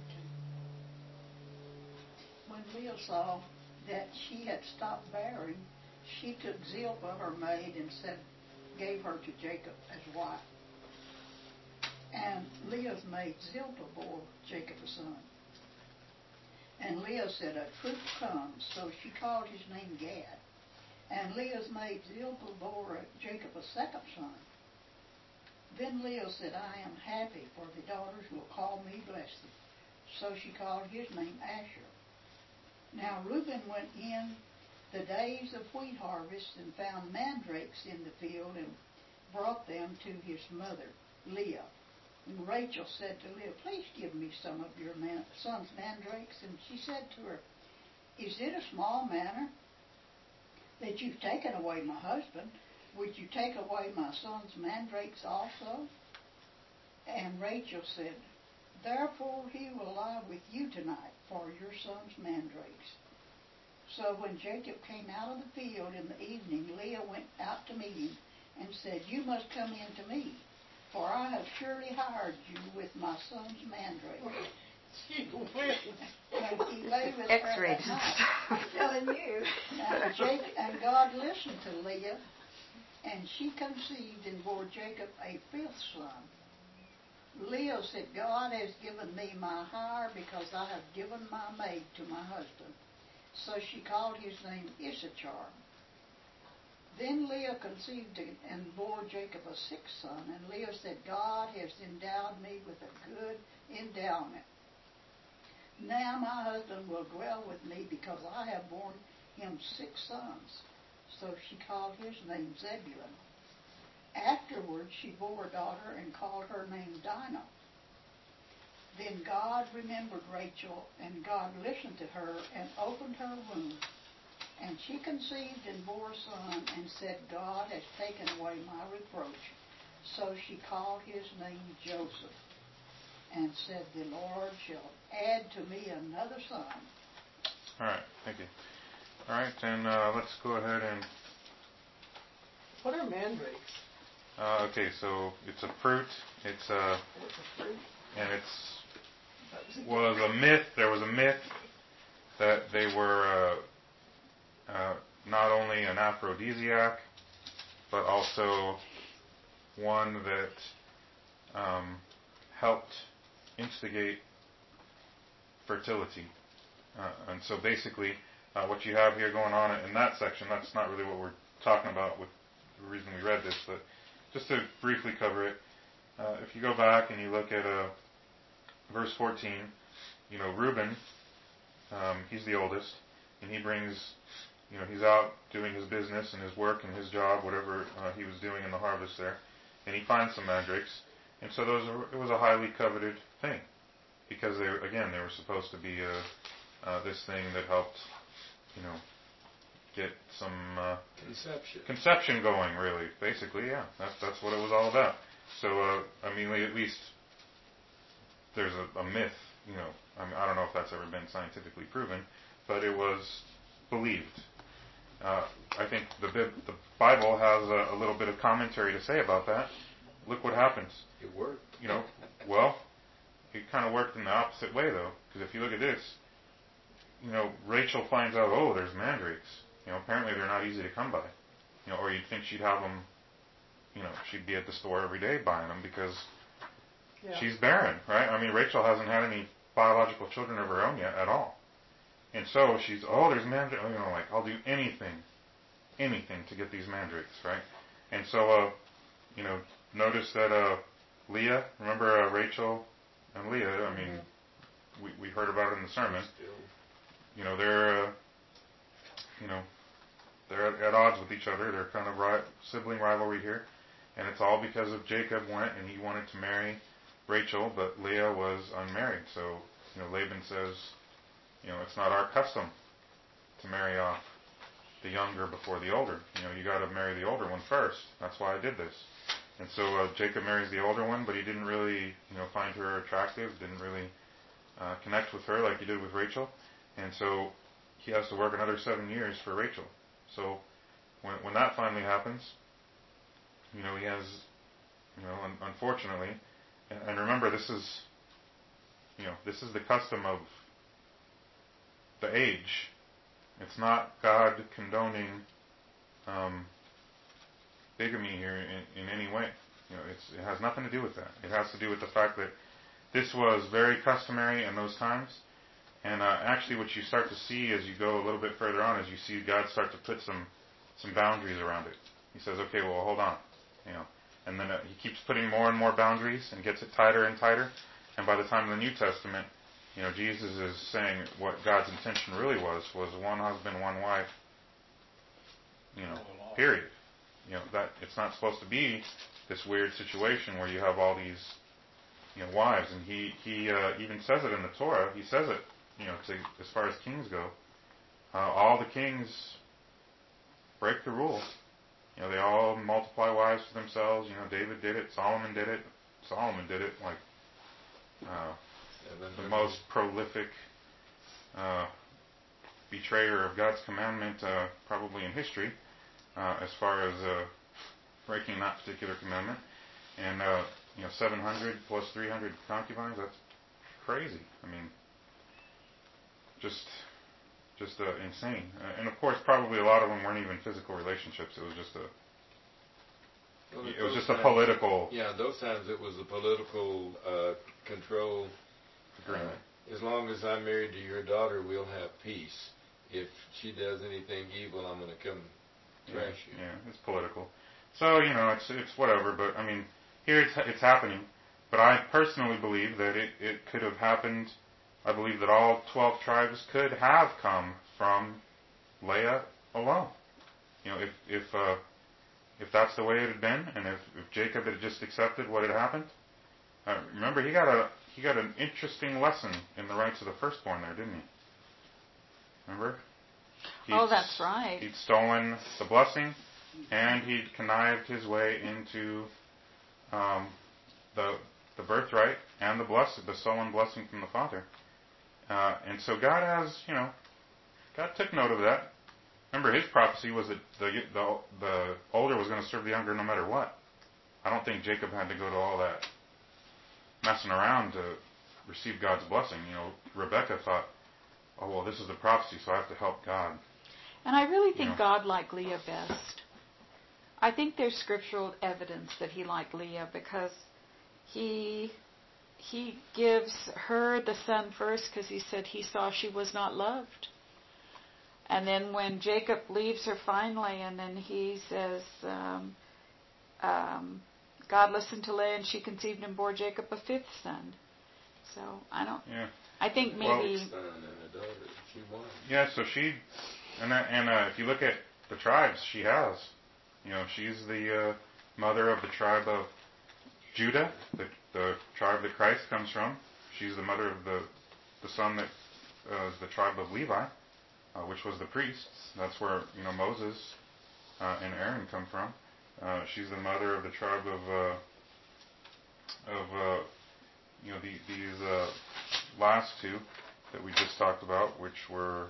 When Leah saw that she had stopped bearing, she took Zilpah, her maid, and gave her to Jacob as wife. And Leah's maid Zilpah bore Jacob a son. And Leah said, a troop comes, so she called his name Gad. And Leah's maid Zilpah bore Jacob a second son. Then Leah said, I am happy, for the daughters will call me blessed. So she called his name Asher. Now Reuben went in the days of wheat harvest, and found mandrakes in the field, and brought them to his mother, Leah. And Rachel said to Leah, please give me some of your son's mandrakes. And she said to her, is it a small matter that you've taken away my husband? Would you take away my son's mandrakes also? And Rachel said, therefore he will lie with you tonight for your son's mandrakes. So when Jacob came out of the field in the evening, Leah went out to meet him, and said, you must come in to me, for I have surely hired you with my son's mandrakes. And he lay with X-rated her that night. stuff. I'm telling you. And God listened to Leah, and she conceived and bore Jacob a fifth son. Leah said, God has given me my hire, because I have given my maid to my husband. So she called his name Issachar. Then Leah conceived and bore Jacob a sixth son. And Leah said, God has endowed me with a good endowment. Now my husband will dwell with me, because I have borne him 6 sons. So she called his name Zebulun. Afterward she bore a daughter, and called her name Dinah. Then God remembered Rachel, and God listened to her, and opened her womb. And she conceived and bore a son, and said, God has taken away my reproach. So she called his name Joseph, and said, the Lord shall add to me another son. All right, thank you. All right, and let's go ahead and... What are mandrakes? Okay, so it's a fruit. It's a... What's a fruit? And was a myth. There was a myth that they were not only an aphrodisiac, but also one that helped instigate fertility. And so basically, what you have here going on in that section, that's not really what we're talking about with the reason we read this, but just to briefly cover it, if you go back and you look at verse 14, Reuben, he's the oldest, and he brings, he's out doing his business and his work and his job, whatever he was doing in the harvest there, and he finds some mandrakes, and so it was a highly coveted thing, because they were supposed to be this thing that helped, get some conception going, really, basically, yeah, that's what it was all about. So, at least there's a myth, I don't know if that's ever been scientifically proven, but it was believed. I think the Bible has a little bit of commentary to say about that. Look what happens. It worked. Well, it kind of worked in the opposite way, though, because if you look at this, Rachel finds out, oh, there's mandrakes. Apparently they're not easy to come by. Or you'd think she'd have them, she'd be at the store every day buying them because she's barren, right? Rachel hasn't had any biological children of her own yet at all. And so she's, there's mandrakes, I'll do anything to get these mandrakes, right? And so, notice that Leah, remember Rachel and Leah, we heard about it in the sermon. They're at odds with each other. They're kind of sibling rivalry here. And it's all because of Jacob went and he wanted to marry Rachel, but Leah was unmarried. So, Laban says, it's not our custom to marry off the younger before the older. You got to marry the older one first. That's why I did this. And so Jacob marries the older one, but he didn't really, find her attractive, didn't really connect with her like he did with Rachel. And so he has to work another 7 years for Rachel. So when that finally happens, he has, unfortunately, and remember this is the custom of the age. It's not God condoning bigamy here in any way. It has nothing to do with that. It has to do with the fact that this was very customary in those times. And actually what you start to see as you go a little bit further on is you see God start to put some boundaries around it. He says, okay, well, hold on. And then he keeps putting more and more boundaries and gets it tighter and tighter. And by the time of the New Testament, Jesus is saying what God's intention really was one husband, one wife, period. That it's not supposed to be this weird situation where you have all these, wives. And he even says it in the Torah. He says it, as far as kings go. All the kings break the rule. They all multiply wives for themselves. David did it. Solomon did it. Like the most prolific betrayer of God's commandment probably in history, as far as breaking that particular commandment. And 700 plus 300 concubines, that's crazy. Just insane. And of course, probably a lot of them weren't even physical relationships. It was just a political. Yeah, those times it was a political control agreement. As long as I'm married to your daughter, we'll have peace. If she does anything evil, I'm going to come trash you. Yeah, it's political. So it's whatever. But here it's happening. But I personally believe that it could have happened. I believe that all 12 tribes could have come from Leah alone. If that's the way it had been, and if Jacob had just accepted what had happened, remember he got an interesting lesson in the rights of the firstborn there, didn't he? Remember, That's right. He'd stolen the blessing, and he'd connived his way into the birthright and the stolen blessing from the father. And so God took note of that. Remember, his prophecy was that the older was going to serve the younger no matter what. I don't think Jacob had to go to all that messing around to receive God's blessing. Rebecca thought, oh, well, this is the prophecy, so I have to help God. And I really think God liked Leah best. I think there's scriptural evidence that he liked Leah because he gives her the son first because he said he saw she was not loved. And then when Jacob leaves her finally, and then he says, God listened to Leah and she conceived and bore Jacob a fifth son. So I think maybe. Son and a daughter. She won. Yeah, so she, and if you look at the tribes she has, she's the mother of the tribe of Judah, the tribe that Christ comes from. She's the mother of the son that is the tribe of Levi, which was the priests. That's where Moses and Aaron come from. She's the mother of the tribe of these last two that we just talked about, which were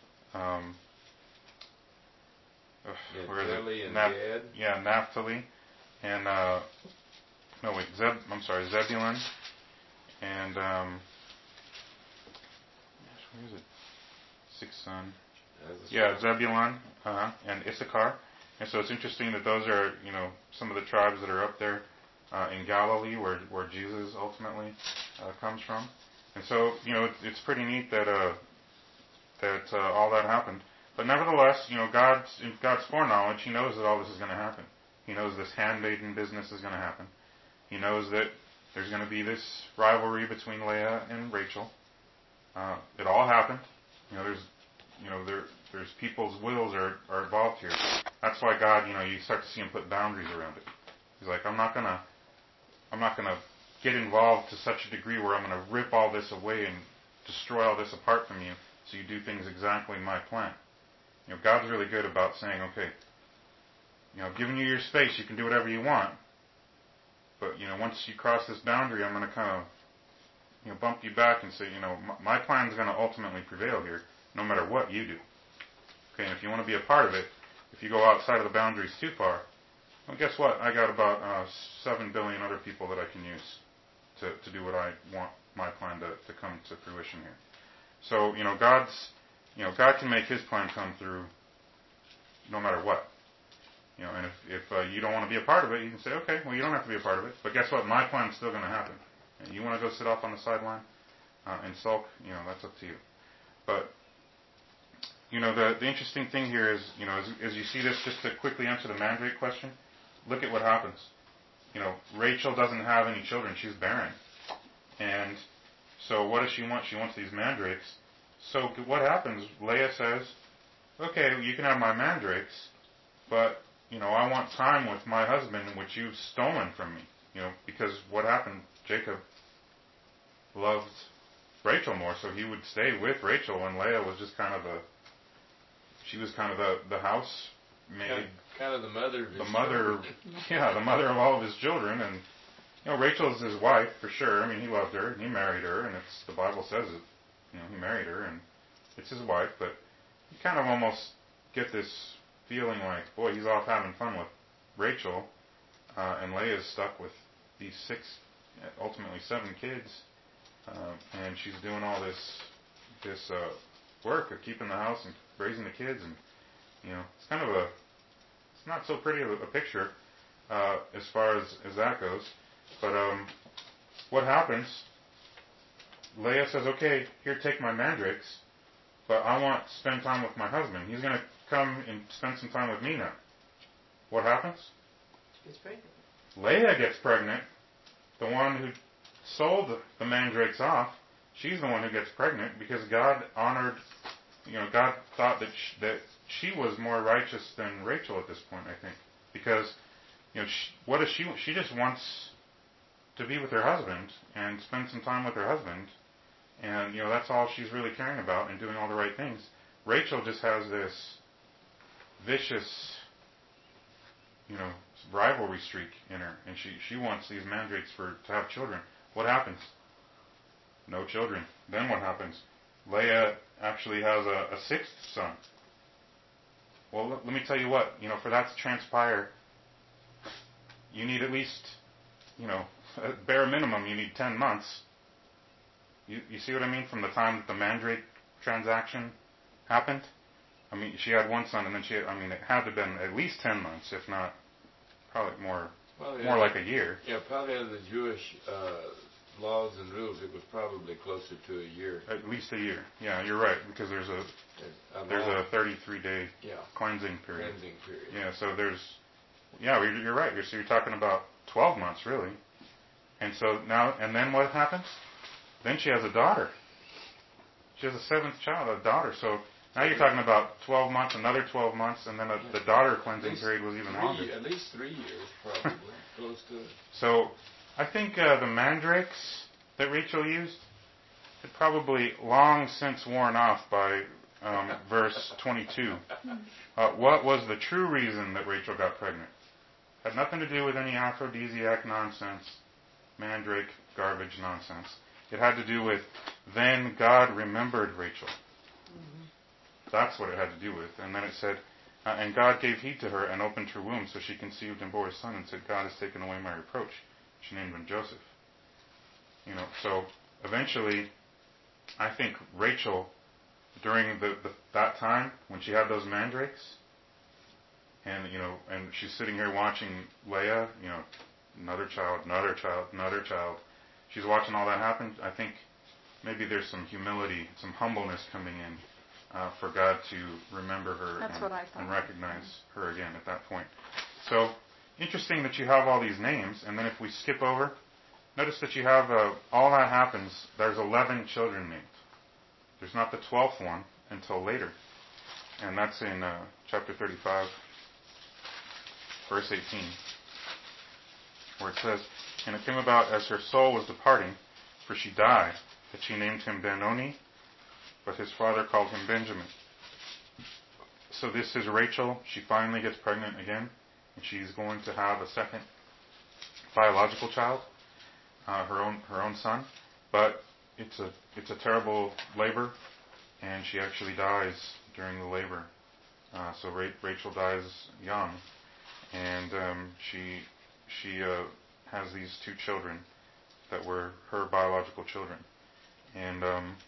Naphtali and Gad. Yeah, Naphtali and Zebulun and where is it? Sixth son. Zebulun and Issachar. And so it's interesting that those are some of the tribes that are up there in Galilee, where Jesus ultimately comes from. And so it's pretty neat that all that happened. But nevertheless, in God's foreknowledge, He knows that all this is going to happen. He knows this handmaiden business is going to happen. He knows that there's going to be this rivalry between Leah and Rachel. It all happened. There's people's wills are involved here. That's why God, you start to see Him put boundaries around it. He's like, I'm not gonna get involved to such a degree where I'm gonna rip all this away and destroy all this apart from you, so you do things exactly my plan. God's really good about saying, okay, giving you your space, you can do whatever you want, but once you cross this boundary, I'm gonna kind of bump you back and say, my plan's gonna ultimately prevail here, no matter what you do. Okay, and if you want to be a part of it, if you go outside of the boundaries too far, well, guess what? I got about 7 billion other people that I can use to do what I want my plan to come to fruition here. So, God can make His plan come through no matter what. And if you don't want to be a part of it, you can say, okay, well, you don't have to be a part of it, but guess what? My plan's still going to happen. And you want to go sit off on the sideline and sulk, that's up to you. But the interesting thing here is, as you see this, just to quickly answer the mandrake question, look at what happens. Rachel doesn't have any children. She's barren. And so what does she want? She wants these mandrakes. So what happens? Leah says, okay, you can have my mandrakes, but, I want time with my husband, which you've stolen from me. Because what happened? Jacob loved Rachel more, so he would stay with Rachel, and Leah was just kind of the house maid, kind of the mother of his the mother of all of his children. And Rachel is his wife for sure. I mean, he loved her and he married her, and the Bible says it. He married her and it's his wife. But you kind of almost get this feeling like, boy, he's off having fun with Rachel, and Leah's stuck with these 6, ultimately 7 kids, and she's doing all this work of keeping the house and raising the kids, and it's kind of it's not so pretty of a picture as far as that goes. But what happens? Leah says, "Okay, here, take my mandrakes, but I want to spend time with my husband. He's going to come and spend some time with me now." What happens? She gets pregnant. Leah gets pregnant. The one who sold the mandrakes off, she's the one who gets pregnant because God honored. God thought that she was more righteous than Rachel at this point, I think. Because, what does she want? She just wants to be with her husband and spend some time with her husband. And, that's all she's really caring about and doing all the right things. Rachel just has this vicious, rivalry streak in her, and she wants these mandrakes to have children. What happens? No children. Then what happens? Leah actually has a sixth son. Well, let me tell you what, for that to transpire, you need at least, at bare minimum, you need 10 months. You see what I mean? From the time that the mandrake transaction happened? I mean, she had one son, and then it had to have been at least 10 months, if not, probably more like a year. Yeah, probably under the Jewish laws and rules, it was probably closer to a year. At least a year. Yeah, you're right, because there's a 33-day cleansing period. Yeah, so you're right. So you're talking about 12 months, really. And so now, and then what happens? Then she has a daughter. She has a seventh child, a daughter. So now you're talking about 12 months, another 12 months, and then the daughter cleansing period was even longer. At least 3 years, probably, close to it. So I think the mandrakes that Rachel used had probably long since worn off by verse 22. What was the true reason that Rachel got pregnant? Had nothing to do with any aphrodisiac nonsense, mandrake garbage nonsense. It had to do with, then God remembered Rachel. Mm-hmm. That's what it had to do with. And then it said, and God gave heed to her and opened her womb, so she conceived and bore a son and said, God has taken away my reproach. She named him Joseph. So eventually, I think Rachel, during that time, when she had those mandrakes, and she's sitting here watching Leah, another child, she's watching all that happen. I think maybe there's some humility, some humbleness coming in for God to remember her and recognize her again at that point. So, interesting that you have all these names, and then if we skip over, notice that you have, all that happens, there's 11 children named. There's not the 12th one until later. And that's in chapter 35, verse 18, where it says, and it came about as her soul was departing, for she died, that she named him Ben-Oni, but his father called him Benjamin. So this is Rachel. She finally gets pregnant again, and she's going to have a second biological child, her own son. But it's a terrible labor, and she actually dies during the labor. So Rachel dies young, and she has these two children that were her biological children. And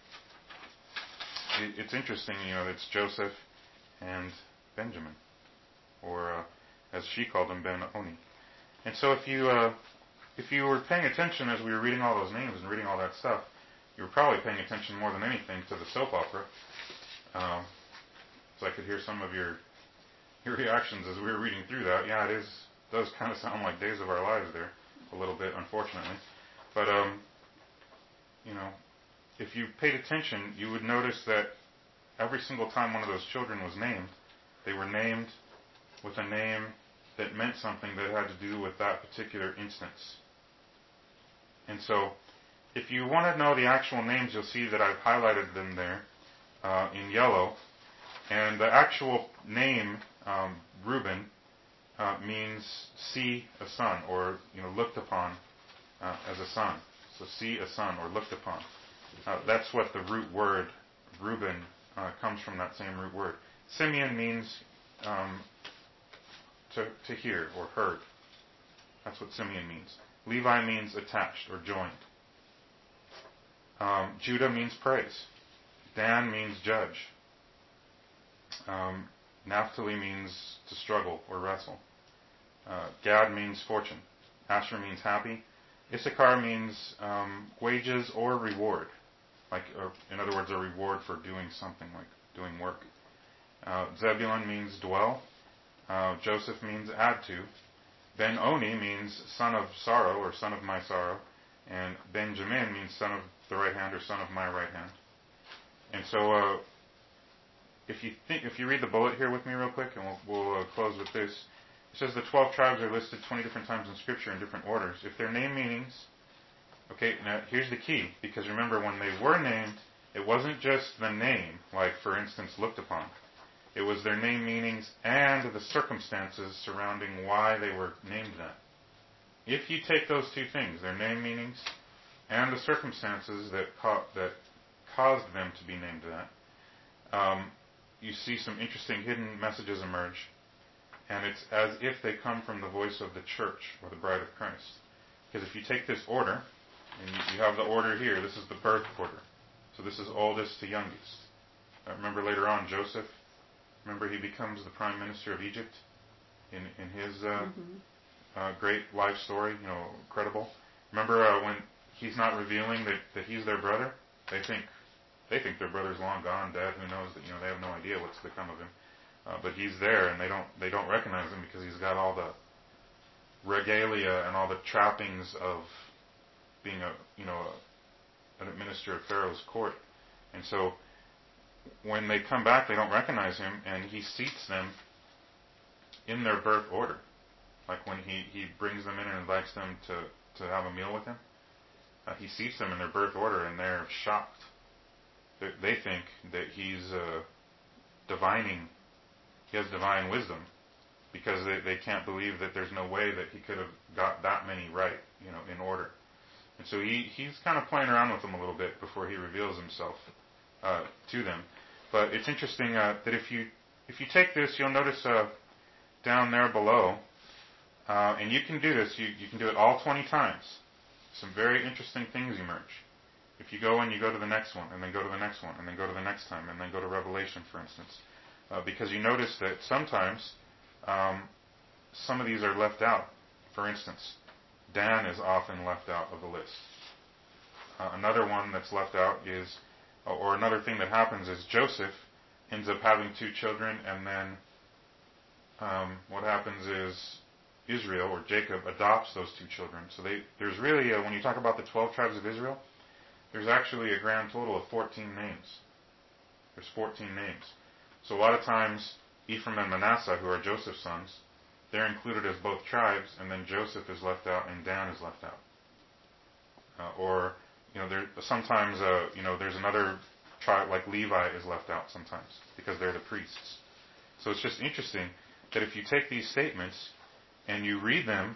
it's interesting, it's Joseph and Benjamin, or as she called him, Ben-Oni. And so if you were paying attention as we were reading all those names and reading all that stuff, you were probably paying attention more than anything to the soap opera. So I could hear some of your reactions as we were reading through that. Yeah, it does kind of sound like Days of Our Lives there, a little bit, unfortunately. But, if you paid attention, you would notice that every single time one of those children was named, they were named with a name that meant something that had to do with that particular instance. And so, if you want to know the actual names, you'll see that I've highlighted them there in yellow. And the actual name, Reuben, means see a son, or looked upon as a son. So see a son, or looked upon. That's what the root word Reuben comes from, that same root word. Simeon means to hear or heard. That's what Simeon means. Levi means attached or joined. Judah means praise. Dan means judge. Naphtali means to struggle or wrestle. Gad means fortune. Asher means happy. Issachar means wages or reward. In other words, a reward for doing something, like doing work. Zebulun means dwell. Joseph means add to. Ben-Oni means son of sorrow, or son of my sorrow. And Benjamin means son of the right hand, or son of my right hand. And so, if you read the bullet here with me real quick, and we'll close with this. It says the 12 tribes are listed 20 different times in Scripture in different orders. If their name meanings, okay, now here's the key, because remember, when they were named, It wasn't just the name, like, for instance, looked upon. It was their name meanings and the circumstances surrounding why they were named that. If you take those two things, their name meanings and the circumstances that caused them to be named that, you see some interesting hidden messages emerge. And it's as if they come from the voice of the church or the bride of Christ. Because if you take this order, and you have the order here, this is the birth order. So this is oldest to youngest. Remember later on, Joseph, remember he becomes the prime minister of Egypt in his great life story, credible. Remember when he's not revealing that he's their brother? They think their brother's long gone, dead, who knows, that they have no idea what's become of him. But he's there, and they don't recognize him because he's got all the regalia and all the trappings of being an administrator of Pharaoh's court. And so when they come back, they don't recognize him, and he seats them in their birth order. Like when he brings them in and invites them to have a meal with him, he seats them in their birth order, and they're shocked. They think that he's divining. He has divine wisdom, because they can't believe that there's no way that he could have got that many right, in order. And so he's kind of playing around with them a little bit before he reveals himself to them. But it's interesting that if you take this, you'll notice down there below, and you can do this. You can do it all 20 times. Some very interesting things emerge. If you go and you go to the next one, and then go to the next one, and then go to the next time, and then go to Revelation, for instance. Because you notice that sometimes some of these are left out. For instance, Dan is often left out of the list. Another one that's left out is, or another thing that happens is Joseph ends up having 2 children, and then what happens is Israel, or Jacob, adopts those 2 children. So there's really, when you talk about the 12 tribes of Israel, there's actually a grand total of 14 names. There's 14 names. So a lot of times, Ephraim and Manasseh, who are Joseph's sons, they're included as both tribes, and then Joseph is left out and Dan is left out. Sometimes there's another tribe, like Levi is left out sometimes, because they're the priests. So it's just interesting that if you take these statements and you read them,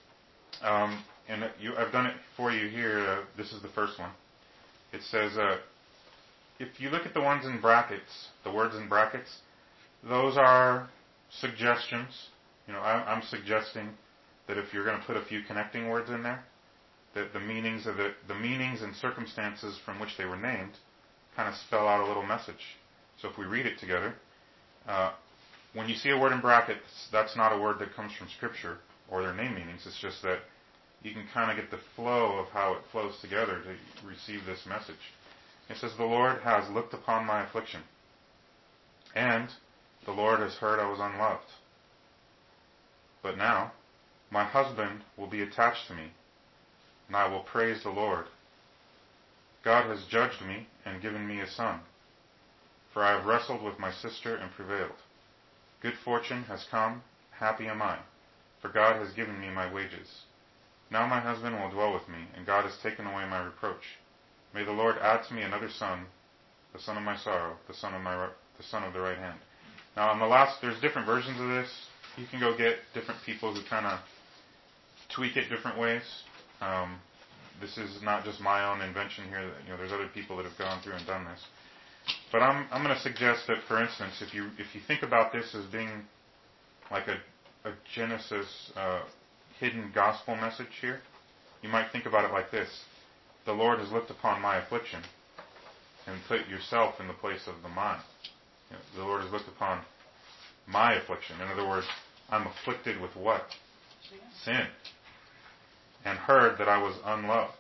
I've done it for you here. This is the first one. It says, if you look at the ones in brackets, the words in brackets, those are suggestions. I'm suggesting that if you're going to put a few connecting words in there, that the meanings and circumstances from which they were named kind of spell out a little message. So if we read it together, when you see a word in brackets, that's not a word that comes from Scripture or their name meanings. It's just that you can kind of get the flow of how it flows together to receive this message. It says, "The Lord has looked upon my affliction, and the Lord has heard I was unloved. But now my husband will be attached to me, and I will praise the Lord. God has judged me and given me a son, for I have wrestled with my sister and prevailed. Good fortune has come, happy am I, for God has given me my wages. Now my husband will dwell with me, and God has taken away my reproach. May the Lord add to me another son, the son of my sorrow, the son of the right hand." Now on the last, there's different versions of this. You can go get different people who kind of tweak it different ways. This is not just my own invention here. There's other people that have gone through and done this. But I'm going to suggest that, for instance, if you think about this as being like a Genesis hidden gospel message here, you might think about it like this: the Lord has looked upon my affliction, and put yourself in the place of the mine. The Lord has looked upon my affliction. In other words, I'm afflicted with what? Sin. And heard that I was unloved.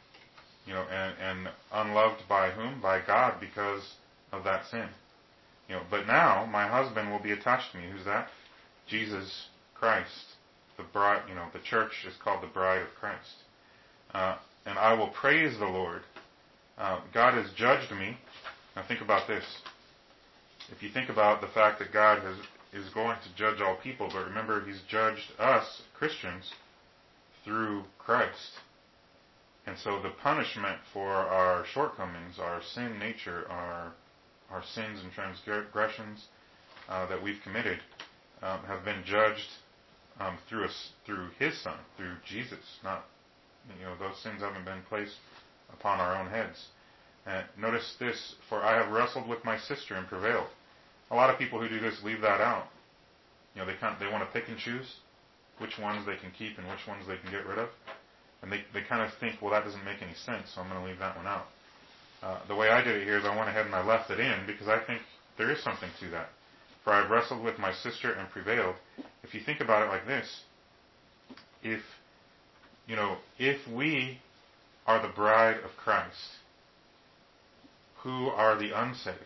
And unloved by whom? By God, because of that sin. But now my husband will be attached to me. Who's that? Jesus Christ. The bride. The church is called the bride of Christ. And I will praise the Lord. God has judged me. Now think about this. If you think about the fact that God is going to judge all people, but remember, He's judged us, Christians, through Christ. And so the punishment for our shortcomings, our sin nature, our sins and transgressions that we've committed have been judged through His Son, through Jesus. Not, those sins haven't been placed upon our own heads. Notice this: for I have wrestled with my sister and prevailed. A lot of people who do this leave that out. They want to pick and choose which ones they can keep and which ones they can get rid of. And they kind of think, well, that doesn't make any sense, so I'm going to leave that one out. The way I did it here is I went ahead and I left it in because I think there is something to that. For I have wrestled with my sister and prevailed. If you think about it like this, if we are the bride of Christ, who are the unsaved?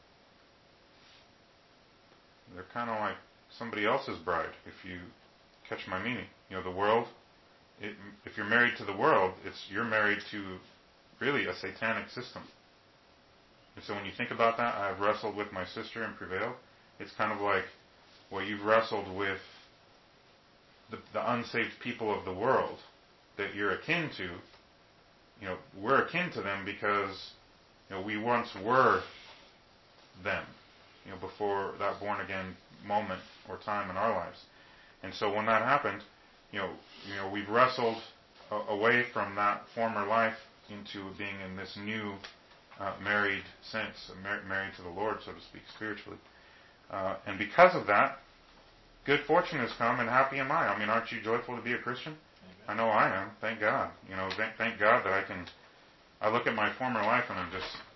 They're kind of like somebody else's bride, if you catch my meaning. The world, if you're married to the world, you're married to really a satanic system. And so when you think about that, I have wrestled with my sister and prevailed. It's kind of like, well, you've wrestled with the unsaved people of the world that you're akin to. We're akin to them because we once were them, before that born again moment or time in our lives. And so when that happened, we've wrestled away from that former life into being in this new married sense, married to the Lord, so to speak, spiritually. And because of that, good fortune has come, and happy am I. Aren't you joyful to be a Christian? Amen. I know I am. Thank God. Thank God that I look at my former life and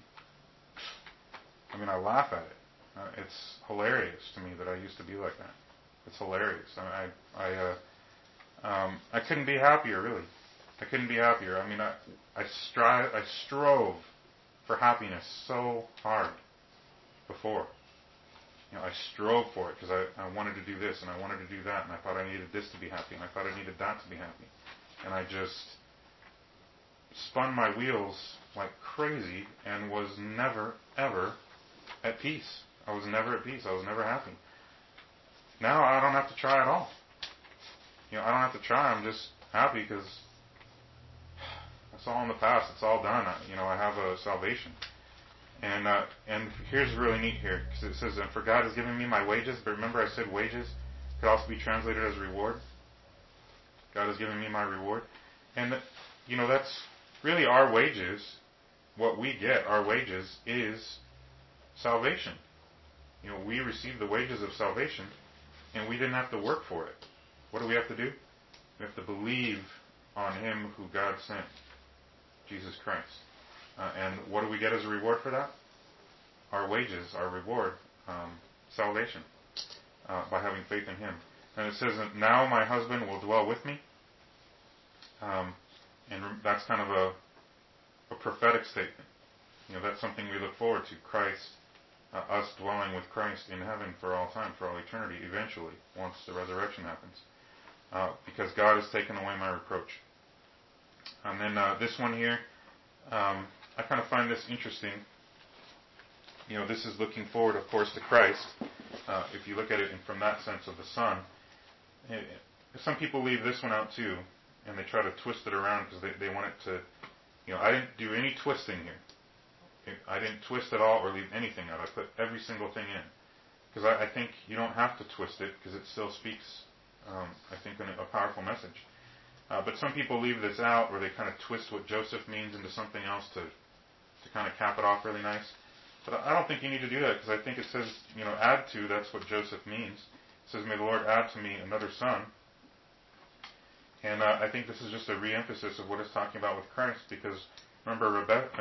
I laugh at it. It's hilarious to me that I used to be like that. It's hilarious. I couldn't be happier, really. I couldn't be happier. I strove for happiness so hard before. I strove for it because I wanted to do this and I wanted to do that, and I thought I needed this to be happy, and I thought I needed that to be happy. And I just spun my wheels like crazy and was never, ever at peace. I was never at peace. I was never happy. Now I don't have to try at all. I don't have to try. I'm just happy because it's all in the past. It's all done. I have a salvation. And here's really neat here, because it says, and for God has given me my wages. But remember I said wages could also be translated as reward. God has given me my reward. And, that's really our wages. What we get, our wages, is salvation. We receive the wages of salvation, and we didn't have to work for it. What do we have to do? We have to believe on Him who God sent, Jesus Christ. And what do we get as a reward for that? Our wages, our reward, salvation, by having faith in Him. And it says, now my husband will dwell with me. And that's kind of a prophetic statement. That's something we look forward to, Christ, us dwelling with Christ in heaven for all time, for all eternity, eventually, once the resurrection happens. Because God has taken away my reproach. And then this one here, I kind of find this interesting. This is looking forward, of course, to Christ. If you look at it from that sense of the Son. Some people leave this one out too, and they try to twist it around because they want it to, I didn't do any twisting here. I didn't twist at all or leave anything out. I put every single thing in. Because I think you don't have to twist it, because it still speaks, I think, a powerful message. But some people leave this out, or they kind of twist what Joseph means into something else to kind of cap it off really nice. But I don't think you need to do that, because I think it says, add to, that's what Joseph means. It says, may the Lord add to me another son. And I think this is just a re-emphasis of what it's talking about with Christ, because remember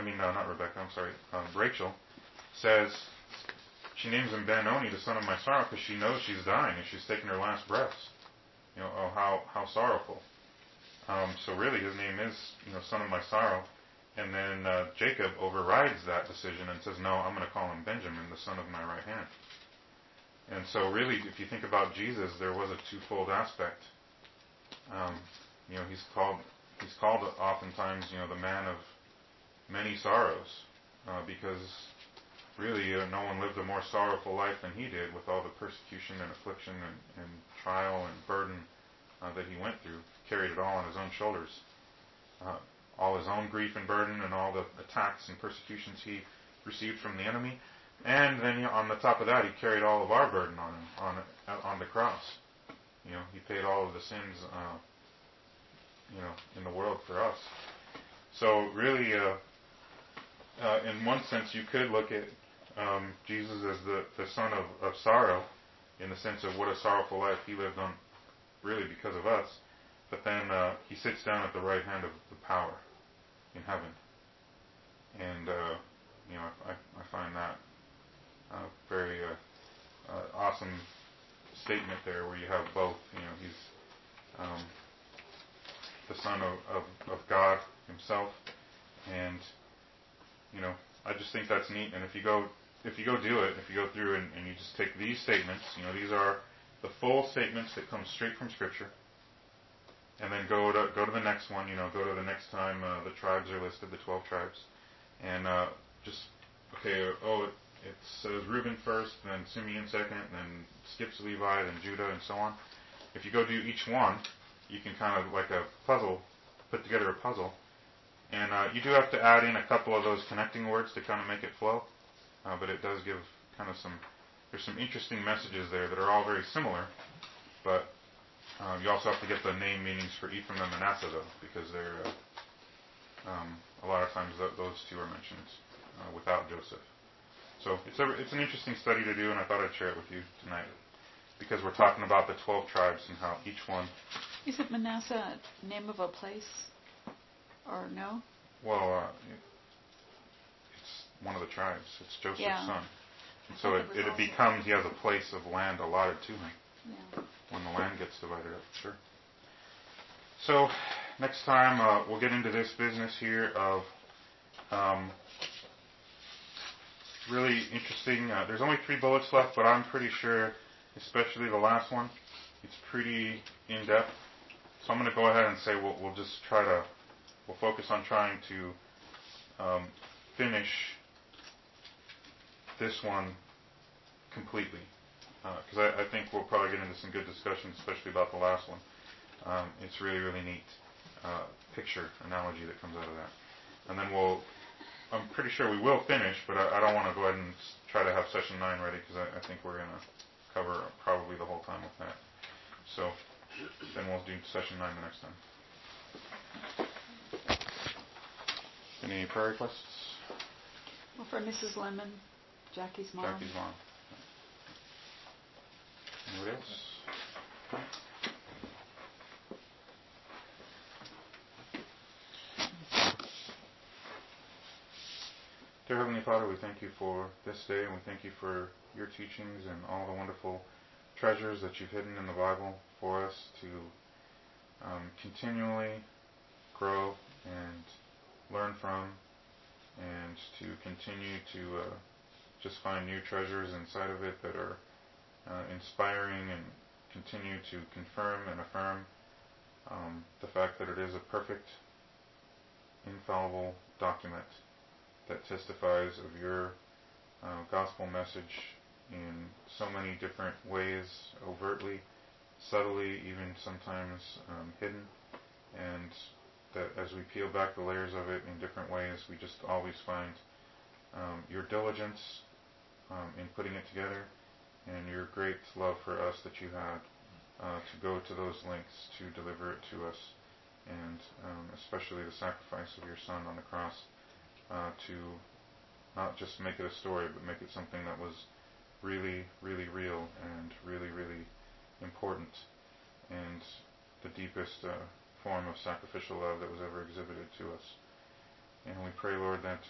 Rachel says, she names him Ben-Oni, the son of my sorrow, because she knows she's dying and she's taking her last breaths. Oh, how sorrowful. So really his name is, son of my sorrow. And then Jacob overrides that decision and says, no, I'm going to call him Benjamin, the son of my right hand. And so really, if you think about Jesus, there was a twofold aspect. He's called oftentimes, the man of many sorrows, because really no one lived a more sorrowful life than he did, with all the persecution and affliction and trial and burden that he went through. Carried it all on his own shoulders. all his own grief and burden and all the attacks and persecutions he received from the enemy. And then on the top of that, he carried all of our burden on him on the cross. He paid all of the sins, in the world for us. So really, in one sense, you could look at Jesus as the son of sorrow, in the sense of what a sorrowful life he lived on, really because of us. But then he sits down at the right hand of the power in heaven. And, I find that very awesome statement there, where you have both. He's the Son of God himself, and I just think that's neat. And if you go through and you just take these statements, these are the full statements that come straight from Scripture, and then go to the next one. Go to the next time the tribes are listed, the 12 tribes, and it says Reuben first, then Simeon second, then skips Levi, then Judah, and so on. If you go do each one, you can kind of like a puzzle, put together a puzzle. And you do have to add in a couple of those connecting words to kind of make it flow. But it does give kind of there's some interesting messages there that are all very similar. But you also have to get the name meanings for Ephraim and Manasseh, though, because they're a lot of times those two are mentioned without Joseph. So it's an interesting study to do, and I thought I'd share it with you tonight, because we're talking about the 12 tribes and how each one... Is it Manasseh name of a place, or no? Well, it's one of the tribes. It's Joseph's son. And so it becomes, he has a place of land allotted to him. Yeah. When the land gets divided up, sure. So next time we'll get into this business here of... really interesting. There's only 3 bullets left, but I'm pretty sure, especially the last one, it's pretty in-depth. So I'm going to go ahead and say we'll just we'll focus on trying to finish this one completely. Because I think we'll probably get into some good discussions, especially about the last one. It's really, really neat picture analogy that comes out of that. And then I'm pretty sure we will finish, but I don't want to go ahead and try to have session 9 ready, because I think we're going to cover probably the whole time with that. So then we'll do session 9 the next time. Any prayer requests? Well, for Mrs. Lemon, Jackie's mom. Jackie's mom. Anybody else? Dear Heavenly Father, we thank you for this day, and we thank you for your teachings and all the wonderful treasures that you've hidden in the Bible for us to continually grow and learn from, and to continue to just find new treasures inside of it that are inspiring, and continue to confirm and affirm the fact that it is a perfect, infallible document that testifies of your gospel message in so many different ways, overtly, subtly, even sometimes hidden, and that as we peel back the layers of it in different ways, we just always find your diligence in putting it together, and your great love for us that you had to go to those lengths to deliver it to us, and especially the sacrifice of your Son on the cross, to not just make it a story, but make it something that was really, really real and really, really important, and the deepest form of sacrificial love that was ever exhibited to us. And we pray, Lord, that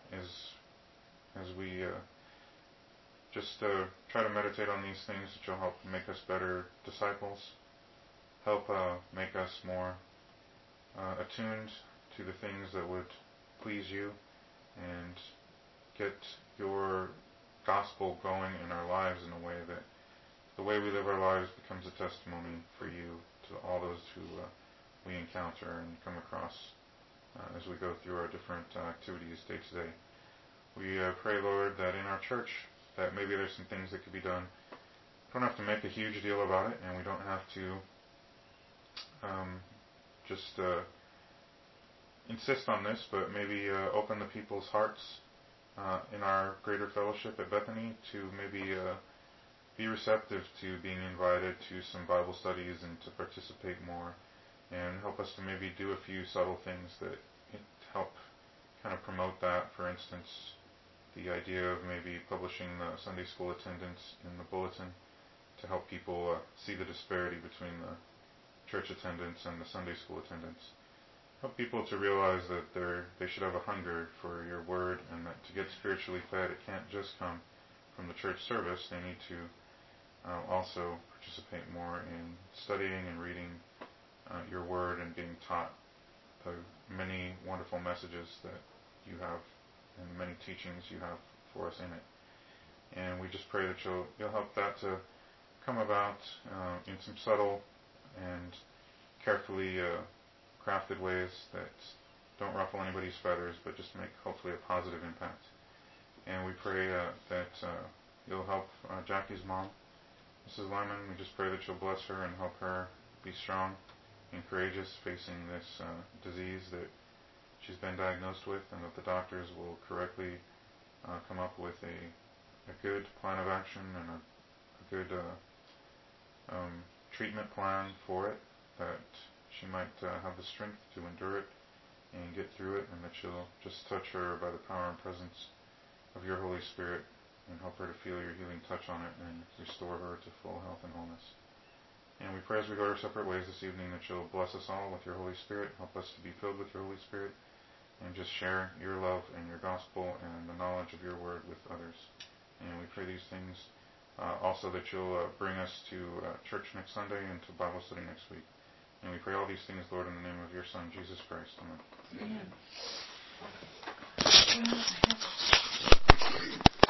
as we just try to meditate on these things, that you'll help make us better disciples, help make us more attuned to the things that would please you, and get your gospel going in our lives in a way that the way we live our lives becomes a testimony for you to all those who we encounter and come across as we go through our different activities day to day. We pray, Lord, that in our church, that maybe there's some things that could be done. We don't have to make a huge deal about it, and we don't have to just insist on this, but maybe open the people's hearts in our greater fellowship at Bethany to maybe be receptive to being invited to some Bible studies and to participate more, and help us to maybe do a few subtle things that help kind of promote that. For instance, the idea of maybe publishing the Sunday school attendance in the bulletin to help people see the disparity between the church attendance and the Sunday school attendance. Help people to realize that they should have a hunger for your word, and that to get spiritually fed, it can't just come from the church service. They need to also participate more in studying and reading your word and being taught the many wonderful messages that you have and many teachings you have for us in it. And we just pray that you'll help that to come about in some subtle and carefully crafted ways that don't ruffle anybody's feathers, but just make hopefully a positive impact. And we pray that you'll help Jackie's mom, Mrs. Lyman. We just pray that you'll bless her and help her be strong and courageous facing this disease that she's been diagnosed with, and that the doctors will correctly come up with a good plan of action and a good treatment plan for it, that she might have the strength to endure it and get through it, and that you'll just touch her by the power and presence of your Holy Spirit and help her to feel your healing touch on it and restore her to full health and wholeness. And we pray as we go our separate ways this evening that you'll bless us all with your Holy Spirit, help us to be filled with your Holy Spirit, and just share your love and your gospel and the knowledge of your word with others. And we pray these things also that you'll bring us to church next Sunday and to Bible study next week. And we pray all these things, Lord, in the name of your Son, Jesus Christ. Amen. Amen.